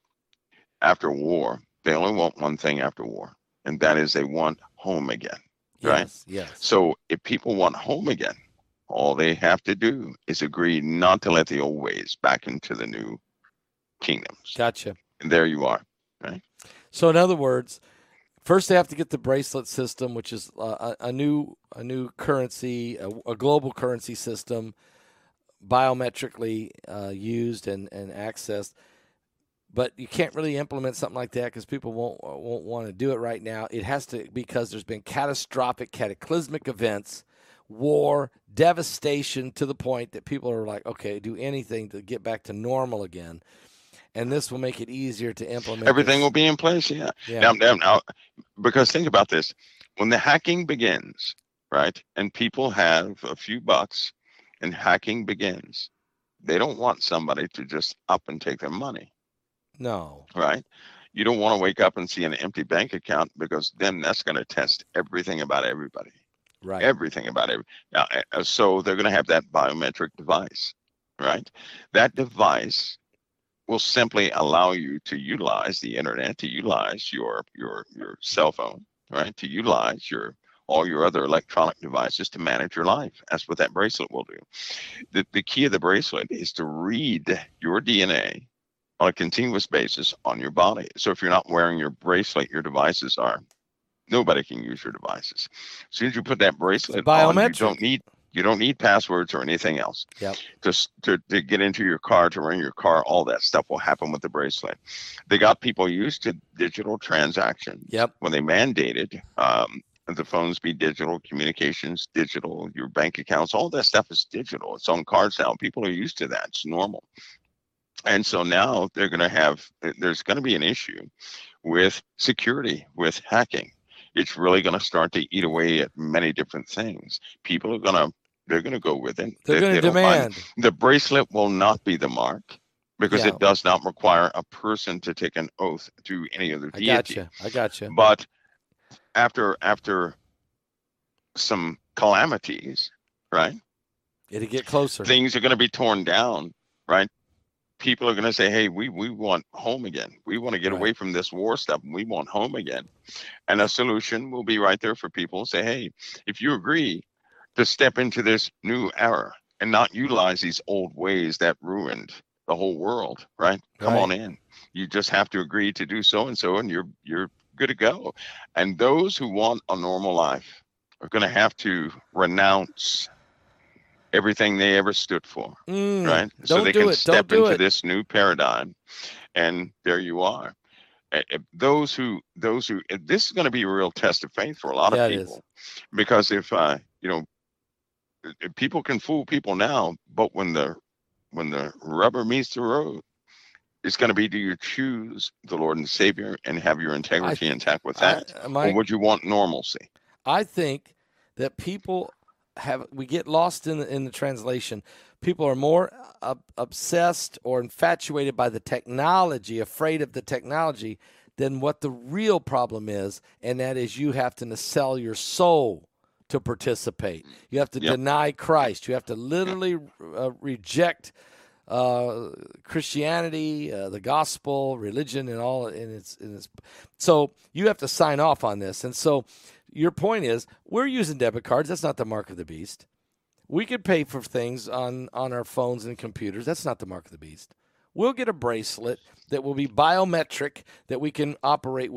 after war, they only want one thing after war, and that is they want home again, right? Yes, yes. So if people want home again, all they have to do is agree not to let the old ways back into the new kingdoms. Gotcha. And there you are, right? So in other words, first they have to get the bracelet system, which is a new currency, a global currency system, biometrically used and accessed. But you can't really implement something like that because people won't want to do it right now. It has to, because there's been catastrophic, cataclysmic events, war, devastation, to the point that people are like, okay, do anything to get back to normal again. And this will make it easier to implement. Everything will be in place, yeah. Now, because think about this. When the hacking begins, right, and people have a few bucks and hacking begins, they don't want somebody to just up and take their money. No. Right? You don't want to wake up and see an empty bank account, because then that's going to test everything about everybody. Right. Everything about every. Now, so they're going to have that biometric device, right? That device will simply allow you to utilize the internet, to utilize your cell phone, right? To utilize all your other electronic devices to manage your life. That's what that bracelet will do. The key of the bracelet is to read your DNA on a continuous basis on your body. So if you're not wearing your bracelet, your devices are. Nobody can use your devices. As soon as you put that bracelet on, you don't need passwords or anything else. Yep. Just to get into your car, to run your car, all that stuff will happen with the bracelet. They got people used to digital transactions. Yep. When they mandated the phones be digital, communications digital, your bank accounts, all that stuff is digital. It's on cards now. People are used to that. It's normal. And so now there's going to be an issue with security, with hacking. It's really going to start to eat away at many different things. People they're going to go with it. They're going to demand. The bracelet will not be the mark, because it does not require a person to take an oath to any other deity. I gotcha. But after some calamities, right? It'll get closer. Things are going to be torn down, right? People are going to say, hey, we want home again. We want to get away from this war stuff. We want home again. And a solution will be right there for people. Say, hey, if you agree to step into this new era and not utilize these old ways that ruined the whole world, right? Come on in. You just have to agree to do so, and you're good to go. And those who want a normal life are going to have to renounce everything they ever stood for, right? So they can step into this new paradigm, and there you are. Those who this is going to be a real test of faith for a lot of people, because if people can fool people now, but when the rubber meets the road, it's going to be, do you choose the Lord and Savior and have your integrity intact with that, or would you want normalcy? I think that people we get lost in the translation. People are more obsessed or infatuated by the technology, afraid of the technology, than what the real problem is, and that is you have to sell your soul to participate. You have to deny Christ. You have to literally reject Christianity, the gospel, religion, and all in its. So you have to sign off on this, and so. Your point is, we're using debit cards. That's not the mark of the beast. We could pay for things on our phones and computers. That's not the mark of the beast. We'll get a bracelet that will be biometric that we can operate with.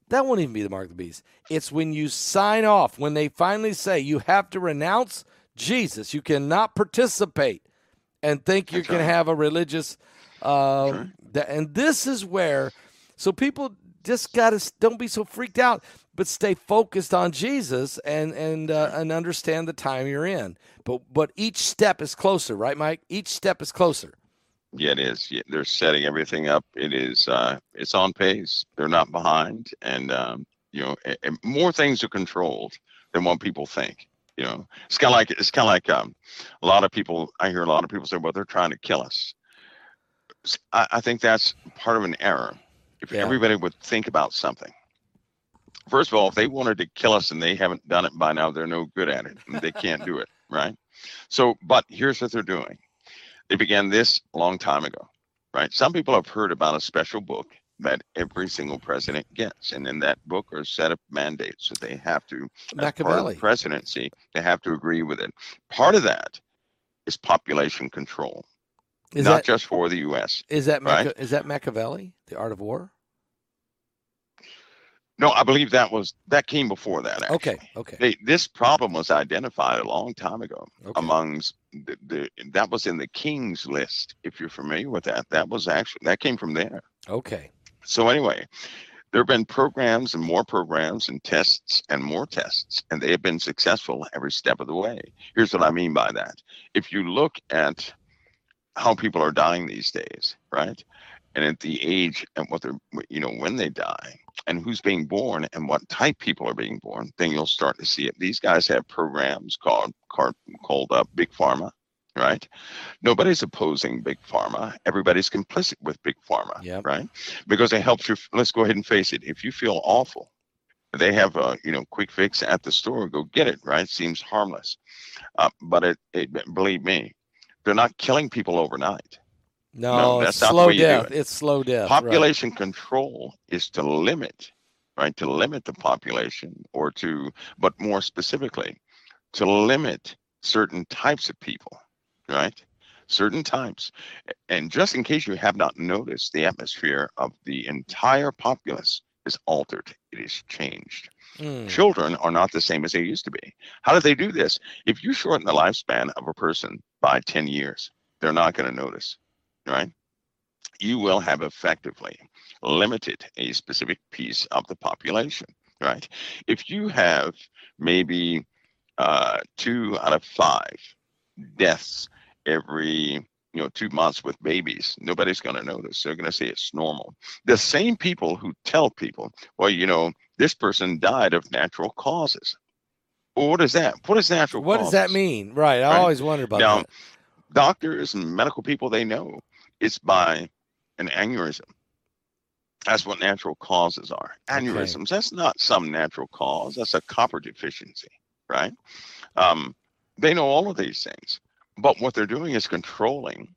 That won't even be the mark of the beast. It's when you sign off, when they finally say you have to renounce Jesus. You cannot participate and think you That's can right. have a religious. Right. And this is where, so people just don't be so freaked out, but stay focused on Jesus and understand the time you're in. But each step is closer, right, Mike? Each step is closer. Yeah, it is. Yeah, they're setting everything up. It is. It's on pace. They're not behind, and more things are controlled than what people think. It's kind of like a lot of people. I hear a lot of people say, "Well, they're trying to kill us." I think that's part of an error. If Yeah. everybody would think about something, first of all, if they wanted to kill us and they haven't done it by now, they're no good at it, and they can't do it, right? So, but here's what they're doing. They began this a long time ago, right? Some people have heard about a special book that every single president gets. And in that book are a set of mandates that they have to, as part of the Machiavelli. presidency, they have to agree with it. Part of that is population control, Is not that just for the U.S., is that right? is that Machiavelli, The Art of War? No, I believe that came before that, Okay. actually. Okay. This problem was identified a long time ago Okay. amongst that was in the King's List, if you're familiar with that. That came from there. Okay. So anyway, there have been programs and tests and more tests, and they have been successful every step of the way. Here's what I mean by that. If you look at how people are dying these days, right? And at the age and when they die and who's being born and what type people are being born, then you'll start to see it. These guys have programs called Big Pharma, right? Nobody's opposing Big Pharma. Everybody's complicit with Big Pharma, Yep. right? Because it helps you. Let's go ahead and face it. If you feel awful, they have a quick fix at the store. Go get it, right? Seems harmless, but believe me, they're not killing people overnight. No, it's that's not the slow way you do death. it. It's slow death. Population control is to limit, right? To limit the population, but more specifically, to limit certain types of people, right? Certain types. And just in case you have not noticed, the atmosphere of the entire populace is altered. It is changed. Right. Children are not the same as they used to be. How do they do this? If you shorten the lifespan of a person by 10 years, they're not going to notice, right? You will have effectively limited a specific piece of the population, right? If you have maybe 2 out of 5 deaths every 2 months with babies, nobody's going to notice. They're going to say it's normal. The same people who tell people, well, this person died of natural causes. Well, what is that? What is natural What causes? does that mean? Right. I Right? always wonder about Now, that. doctors and medical people, they know it's by an aneurysm. That's what natural causes are. Aneurysms, that's not some natural cause. That's a copper deficiency, right? They know all of these things. But what they're doing is controlling,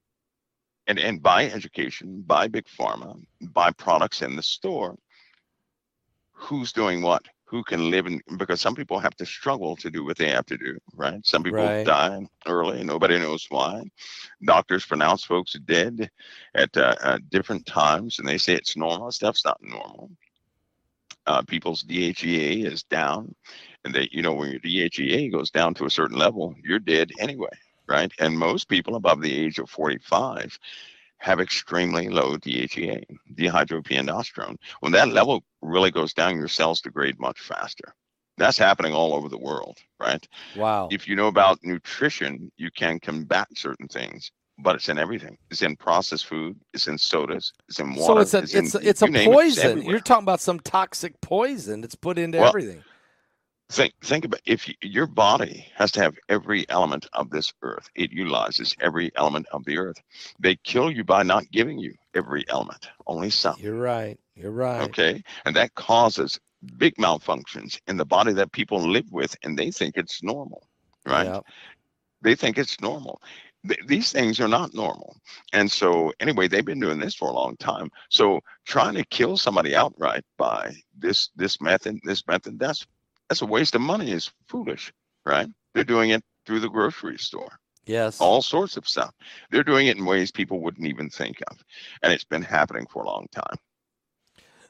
and by education, by Big Pharma, by products in the store, who's doing what, who can live because some people have to struggle to do what they have to do, right? Some people Right. die early, nobody knows why. Doctors pronounce folks dead at different times, and they say it's normal. Stuff's not normal. People's DHEA is down, and when your DHEA goes down to a certain level, you're dead anyway, right? And most people above the age of 45 have extremely low DHEA, dehydroepiandrosterone. When that level really goes down, your cells degrade much faster. That's happening all over the world, right? Wow. If you know about nutrition, you can combat certain things, but it's in everything. It's in processed food. It's in sodas. It's in water. So it's a poison. You're talking about some toxic poison that's put into everything. Think about if your body has to have every element of this earth. It utilizes every element of the earth. They kill you by not giving you every element, only some. You're right. Okay, and that causes big malfunctions in the body that people live with, and they think it's normal, right? Yep. They think it's normal. These things are not normal. And so anyway, they've been doing this for a long time. So trying to kill somebody outright by this method, that's a waste of money. Is foolish, right? They're doing it through the grocery store. Yes. All sorts of stuff. They're doing it in ways people wouldn't even think of. And it's been happening for a long time.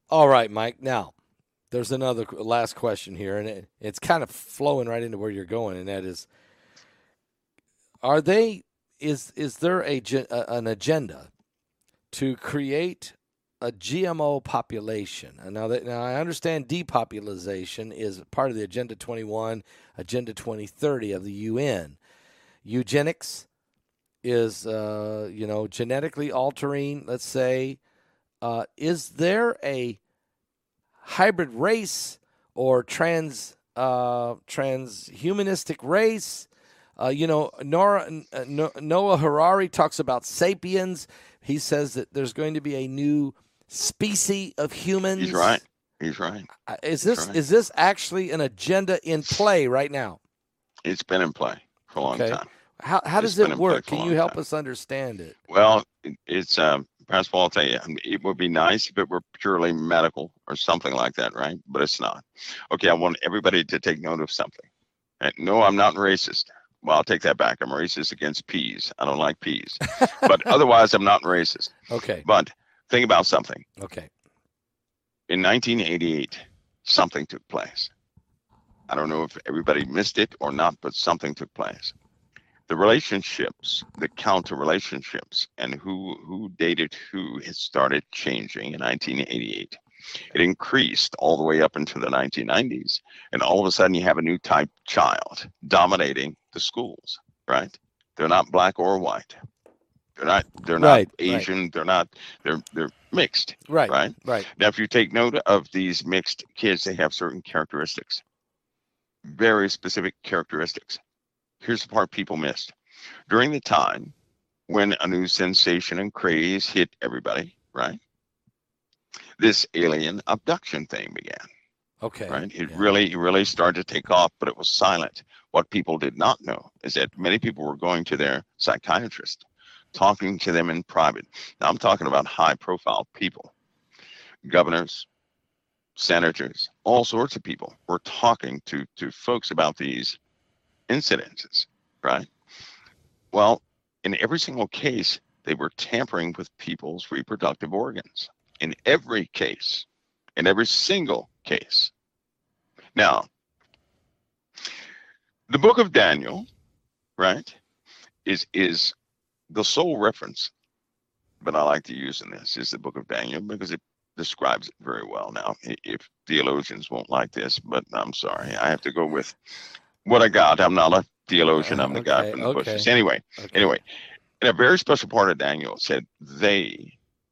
All right, Mike. Now, there's another last question here, and it's kind of flowing right into where you're going, and that is, are they? Is there an agenda to create a GMO population? And now I understand depopulation is part of the Agenda 21, Agenda 2030 of the UN. Eugenics is genetically altering. Let's say, is there a hybrid race or transhumanistic race? Noah Harari talks about sapiens. He says that there's going to be a new species of humans. He's right. Is this actually an agenda in play right now? It's been in play for a long time. How does it work? Can you help us understand it? Well, it's Pastor Paul, I'll tell you, it would be nice if it were purely medical or something like that, right? But it's not. Okay, I want everybody to take note of something. No, I'm not racist. Well, I'll take that back. I'm racist against peas. I don't like peas. But otherwise, I'm not racist. Okay. But think about something. Okay. In 1988, something took place. I don't know if everybody missed it or not, but something took place. The relationships, the counter relationships, and who dated who had started changing in 1988. It increased all the way up into the 1990s, and all of a sudden you have a new type child dominating the schools, right? They're not black or white. They're not Asian. Right. They're mixed. Right. Now, if you take note of these mixed kids, they have certain characteristics, very specific characteristics. Here's the part people missed. During the time when a new sensation and craze hit everybody, right? This alien abduction thing began. Okay. Right. It really started to take off, but it was silent. What people did not know is that many people were going to their psychiatrist, talking to them in private. Now I'm talking about high-profile people, governors, senators, all sorts of people were talking to folks about these incidences, right? Well, in every single case, they were tampering with people's reproductive organs. In every case, in every single case. Now, the book of Daniel, right, is the sole reference, but I like to use in this, is the book of Daniel because it describes it very well. Now, if theologians won't like this, but I'm sorry, I have to go with what I got. I'm not a theologian. I'm the guy from the bushes. Anyway, in a very special part of Daniel, it said they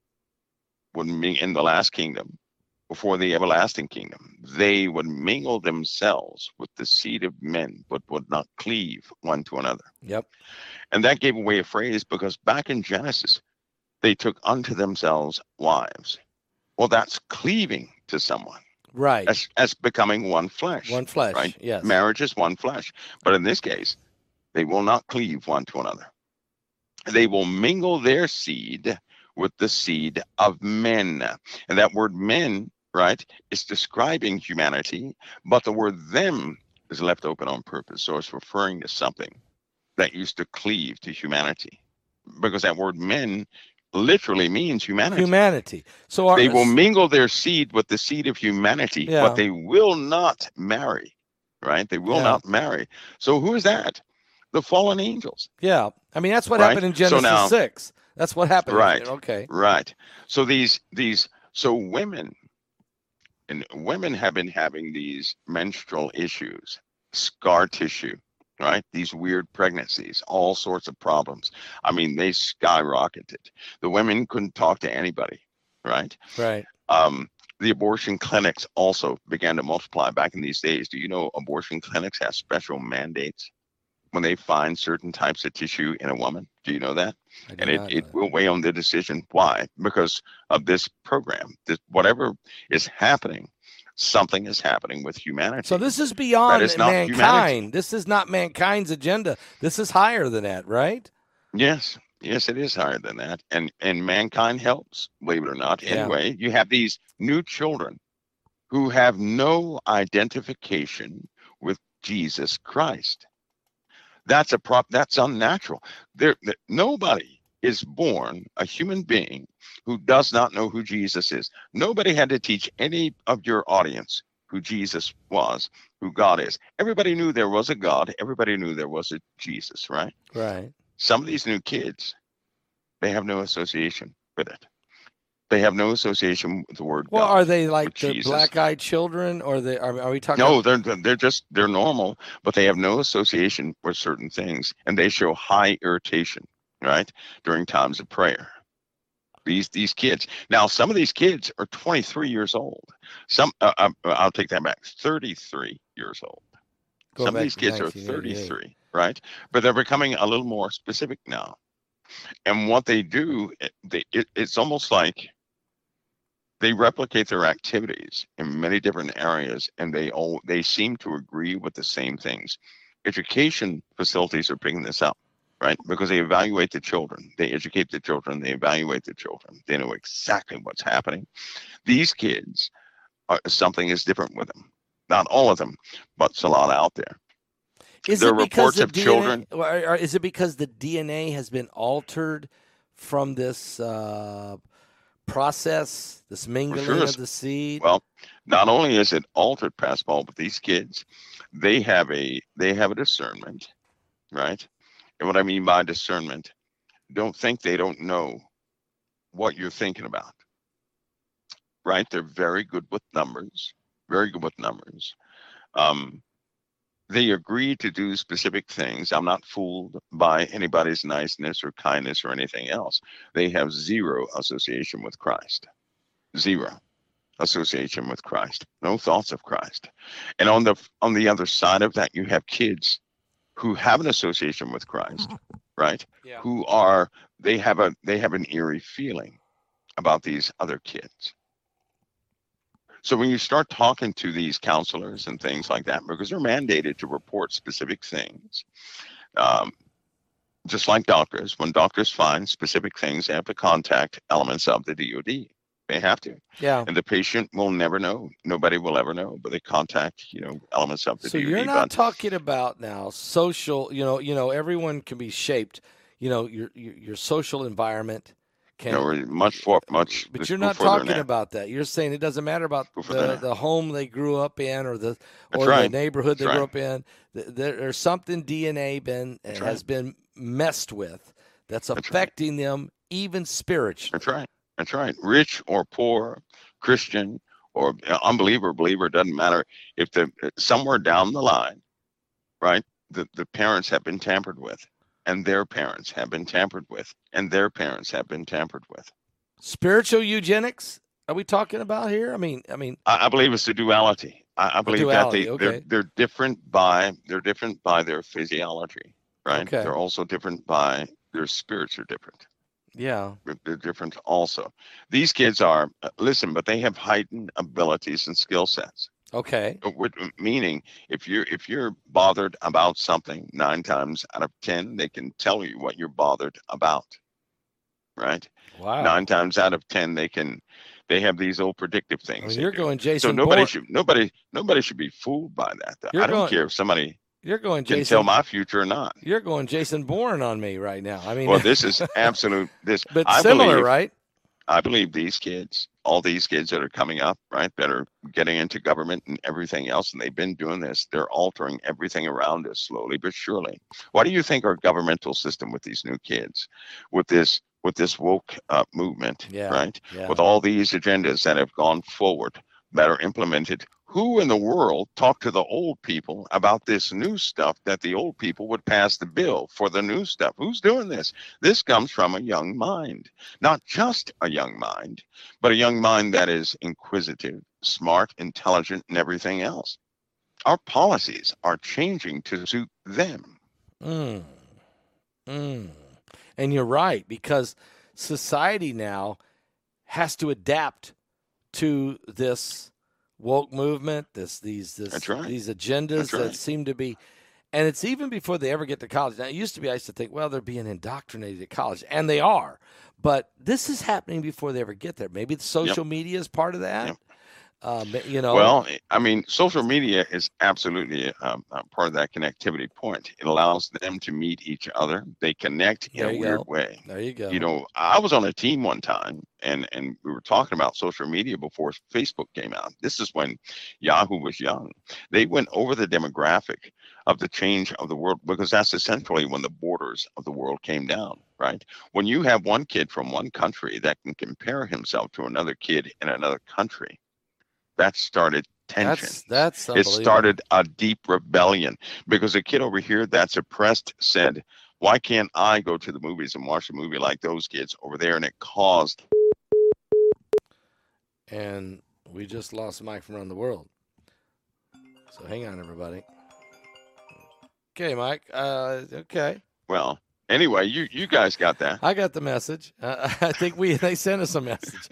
would be in the last kingdom before the everlasting kingdom. They would mingle themselves with the seed of men, but would not cleave one to another. Yep. And that gave away a phrase because back in Genesis, they took unto themselves wives. Well, that's cleaving to someone. Right. As becoming one flesh. One flesh, right? Yes. Marriage is one flesh. But in this case, they will not cleave one to another. They will mingle their seed with the seed of men. And that word men, right, is describing humanity, but the word them is left open on purpose. So it's referring to something that used to cleave to humanity. Because that word men literally means humanity. So they will mingle their seed with the seed of humanity, but they will not marry, right? They will not marry. So who is that? The fallen angels. Yeah. I mean, that's what happened in Genesis 6. That's what happened. Right. Okay. Right. So so women have been having these menstrual issues, scar tissue, right? These weird pregnancies, all sorts of problems. I mean, they skyrocketed. The women couldn't talk to anybody, right? Right. The abortion clinics also began to multiply back in these days. Do you know abortion clinics have special mandates when they find certain types of tissue in a woman? Do you know that? And it will weigh on the decision. Why? Because of this program. Whatever is happening, something is happening with humanity. So this is beyond mankind. Humanity. This is not mankind's agenda. This is higher than that, right? Yes, it is higher than that. And mankind helps, believe it or not. Anyway, you have these new children who have no identification with Jesus Christ. That's unnatural. Nobody is born a human being who does not know who Jesus is. Nobody had to teach any of your audience who Jesus was, who God is. Everybody knew there was a God. Everybody knew there was a Jesus, right? Right. Some of these new kids, they have no association with it. They have no association with the word Well, God. are they like with the Jesus. black-eyed children, or are we talking? No, they're normal, but they have no association with certain things, and they show high irritation, right, during times of prayer. These kids. Now, some of these kids are 23 years old. Some, I'll take that back, 33 years old. Going Some of back these to kids are 1988. 33, right? But they're becoming a little more specific now. And what they do, it's almost like they replicate their activities in many different areas, and they seem to agree with the same things. Education facilities are picking this up, right? Because they evaluate the children, they educate the children, they evaluate the children. They know exactly what's happening. These kids, something is different with them. Not all of them, but it's a lot out there. Is There it are because reports the of DNA, children. or is it because the DNA has been altered from this process, this mingling sure of the seed? Well, not only is it altered, Pastor Paul, but these kids, they have a discernment, right? And what I mean by discernment, don't think they don't know what you're thinking about, right? They're very good with numbers, very good with numbers. They agree to do specific things. I'm not fooled by anybody's niceness or kindness or anything else. They have zero association with Christ. Zero association with Christ. No thoughts of Christ. And on the other side of that, you have kids who have an association with Christ, right? Yeah. Who are they have an eerie feeling about these other kids. So when you start talking to these counselors and things like that, because they're mandated to report specific things, just like doctors, when doctors find specific things, they have to contact elements of the DoD. They have to. Yeah. And the patient will never know. Nobody will ever know, but they contact, elements of the So DoD. you're not talking about now social, everyone can be shaped, your social environment can much. But you're not talking about that. You're saying it doesn't matter about the home they grew up in or the neighborhood they grew up in. There's something DNA has been messed with that's affecting them even spiritually. That's right. Rich or poor, Christian or unbeliever, believer, doesn't matter. If somewhere down the line, right, the parents have been tampered with, and their parents have been tampered with, and their parents have been tampered with. Spiritual eugenics? Are we talking about here? I mean, I believe it's a duality. I believe that they're different by their physiology, right? Okay. They're also different by their spirits are different. Yeah. They're different also. These kids are, but they have heightened abilities and skill sets. Okay. Meaning, if you're bothered about something, 9 times out of 10, they can tell you what you're bothered about. Right? Wow. 9 times out of 10, they have these old predictive things. I mean, you're going Jason. So nobody should be fooled by that. I don't care if somebody can tell my future or not. You're going Jason Bourne on me right now. I mean, well, this is absolute. But similar, right? I believe these kids, all these kids that are coming up, right, that are getting into government and everything else, and they've been doing this, they're altering everything around us slowly but surely. Why do you think our governmental system with these new kids, with this woke movement, right, with all these agendas that have gone forward, that are implemented, who in the world talked to the old people about this new stuff that the old people would pass the bill for the new stuff? Who's doing this? This comes from a young mind, not just a young mind, but a young mind that is inquisitive, smart, intelligent, and everything else. Our policies are changing to suit them. And you're right, because society now has to adapt to this woke movement, these agendas that seem to be, and it's even before they ever get to college. Now, it used to be, I used to think, well, they're being indoctrinated at college, and they are, but this is happening before they ever get there. Maybe the social media is part of that. You know, Well, I mean, social media is absolutely a part of that connectivity point. It allows them to meet each other. They connect in there a you weird go. way. There you You go. know, I was on a team one time, and we were talking about social media before Facebook came out. This is when Yahoo was young. They went over the demographic of the change of the world because that's essentially when the borders of the world came down, right? When you have one kid from one country that can compare himself to another kid in another country, that started tensions. That's It unbelievable. started a deep rebellion because a kid over here that's oppressed said, why can't I go to the movies and watch a movie like those kids over there? And it caused. And we just lost Mike from around the world. So hang on, everybody. Okay, Mike. Okay. Well, anyway, you guys got that. I got the message. I think they sent us a message.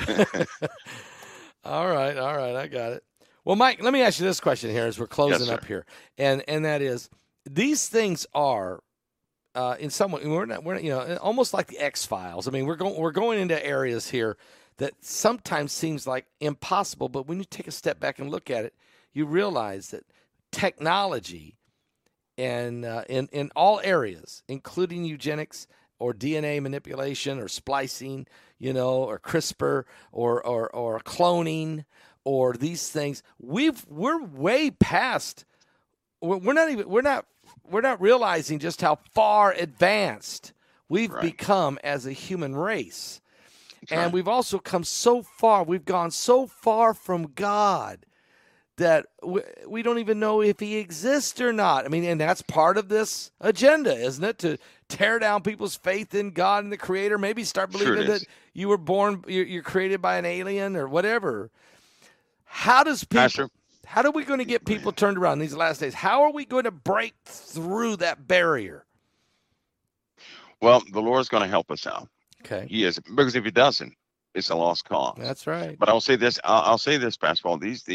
All right, I got it. Well, Mike, let me ask you this question here as we're closing Yes, up here, and that is, these things are in some way we're not almost like the X-Files. I mean, we're going into areas here that sometimes seems like impossible, but when you take a step back and look at it, you realize that technology and in all areas, including eugenics or DNA manipulation or splicing, or CRISPR or cloning or these things, we're way past. We're not realizing just how far advanced we've become as a human race. And we've also come so far. We've gone so far from God that we don't even know if he exists or not. I mean, and that's part of this agenda, isn't it? To tear down people's faith in God and the Creator, maybe start believing that you were born, you're created by an alien or whatever. How are we going to get people turned around in these last days? How are we going to break through that barrier? Well, the Lord's going to help us out. Okay. He is, because if he doesn't, it's a lost cause. That's right. But I'll say this. I'll say this, Pastor Paul. These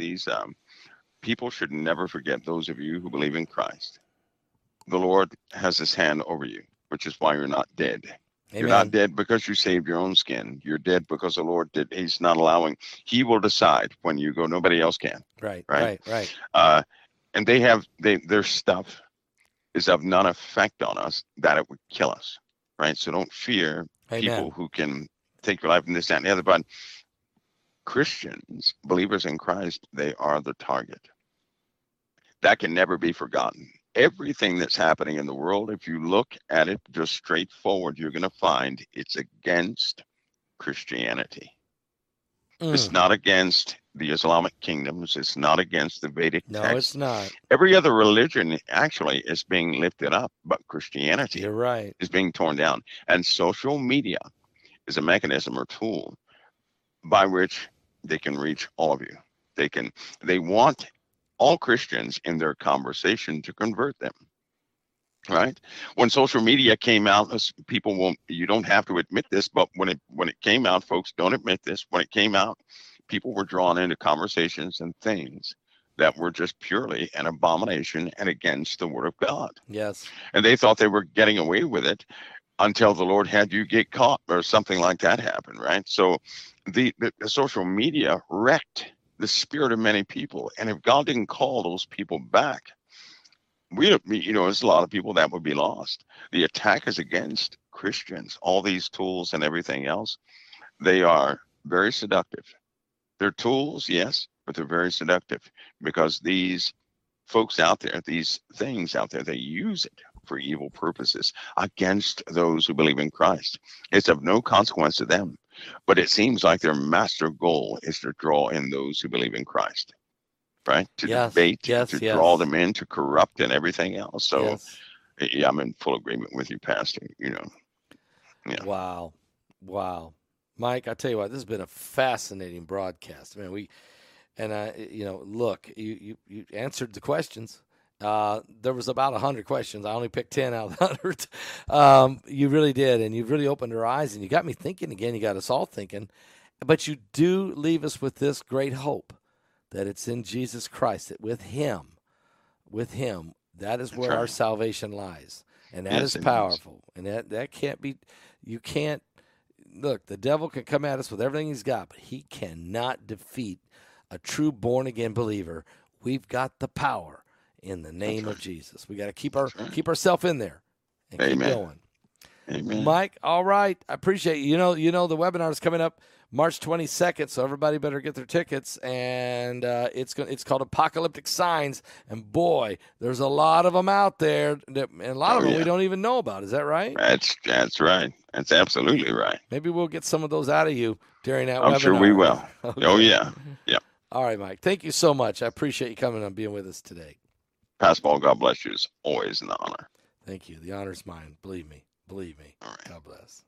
people should never forget, those of you who believe in Christ. The Lord has his hand over you, which is why you're not dead. Amen. You're not dead because you saved your own skin. You're dead because the Lord did. He's not allowing. He will decide when you go. Nobody else can. Right. And their stuff is of none effect on us that it would kill us. Right. So don't fear people who can take your life and this, that, and the other. But Christians, believers in Christ, they are the target. That can never be forgotten. Everything that's happening in the world, if you look at it just straightforward, you're going to find it's against Christianity. It's not against the Islamic kingdoms. It's not against the Vedic text. No, it's not. Every other religion actually is being lifted up, but Christianity You're right. is being torn down. And social media is a mechanism or tool by which they can reach all of you. They want all Christians in their conversation to convert them. Right? When social media came out, you don't have to admit this, but when it came out, folks, don't admit this. When it came out, people were drawn into conversations and things that were just purely an abomination and against the word of God. Yes. And they thought they were getting away with it until the Lord had you get caught or something like that happen, right? So the social media wrecked the spirit of many people. And if God didn't call those people back, there's a lot of people that would be lost. The attack is against Christians. All these tools and everything else, they are very seductive. They're tools, yes, but they're very seductive because these folks out there, these things out there, they use it for evil purposes against those who believe in Christ. It's of no consequence to them, but it seems like their master goal is to draw in those who believe in Christ, right? To debate, to draw them in, to corrupt and everything else. So, yeah, I'm in full agreement with you, Pastor. Yeah. Wow. Mike, I tell you what, this has been a fascinating broadcast. I mean, look, you answered the questions. There was about 100 questions. I only picked 10 out of 100. You really did, and you really opened our eyes, and you got me thinking again. You got us all thinking. But you do leave us with this great hope that it's in Jesus Christ, that with him, that is where our salvation lies. And that is powerful. And that can't be, you can't, look, the devil can come at us with everything he's got, but he cannot defeat a true born-again believer, we've got the power in the name of Jesus. We got to keep ourselves in there and keep going. Amen. Mike, all right. I appreciate you. You know the webinar is coming up March 22nd, so everybody better get their tickets. And it's called Apocalyptic Signs. And boy, there's a lot of them out there, and a lot of them we don't even know about. Is that right? That's right. That's absolutely right. Maybe we'll get some of those out of you during that webinar. I'm sure we will. Okay. Oh, yeah. Yeah. All right, Mike. Thank you so much. I appreciate you coming and being with us today. Pastor Paul, God bless you. It's always an honor. Thank you. The honor's mine. Believe me. All right. God bless.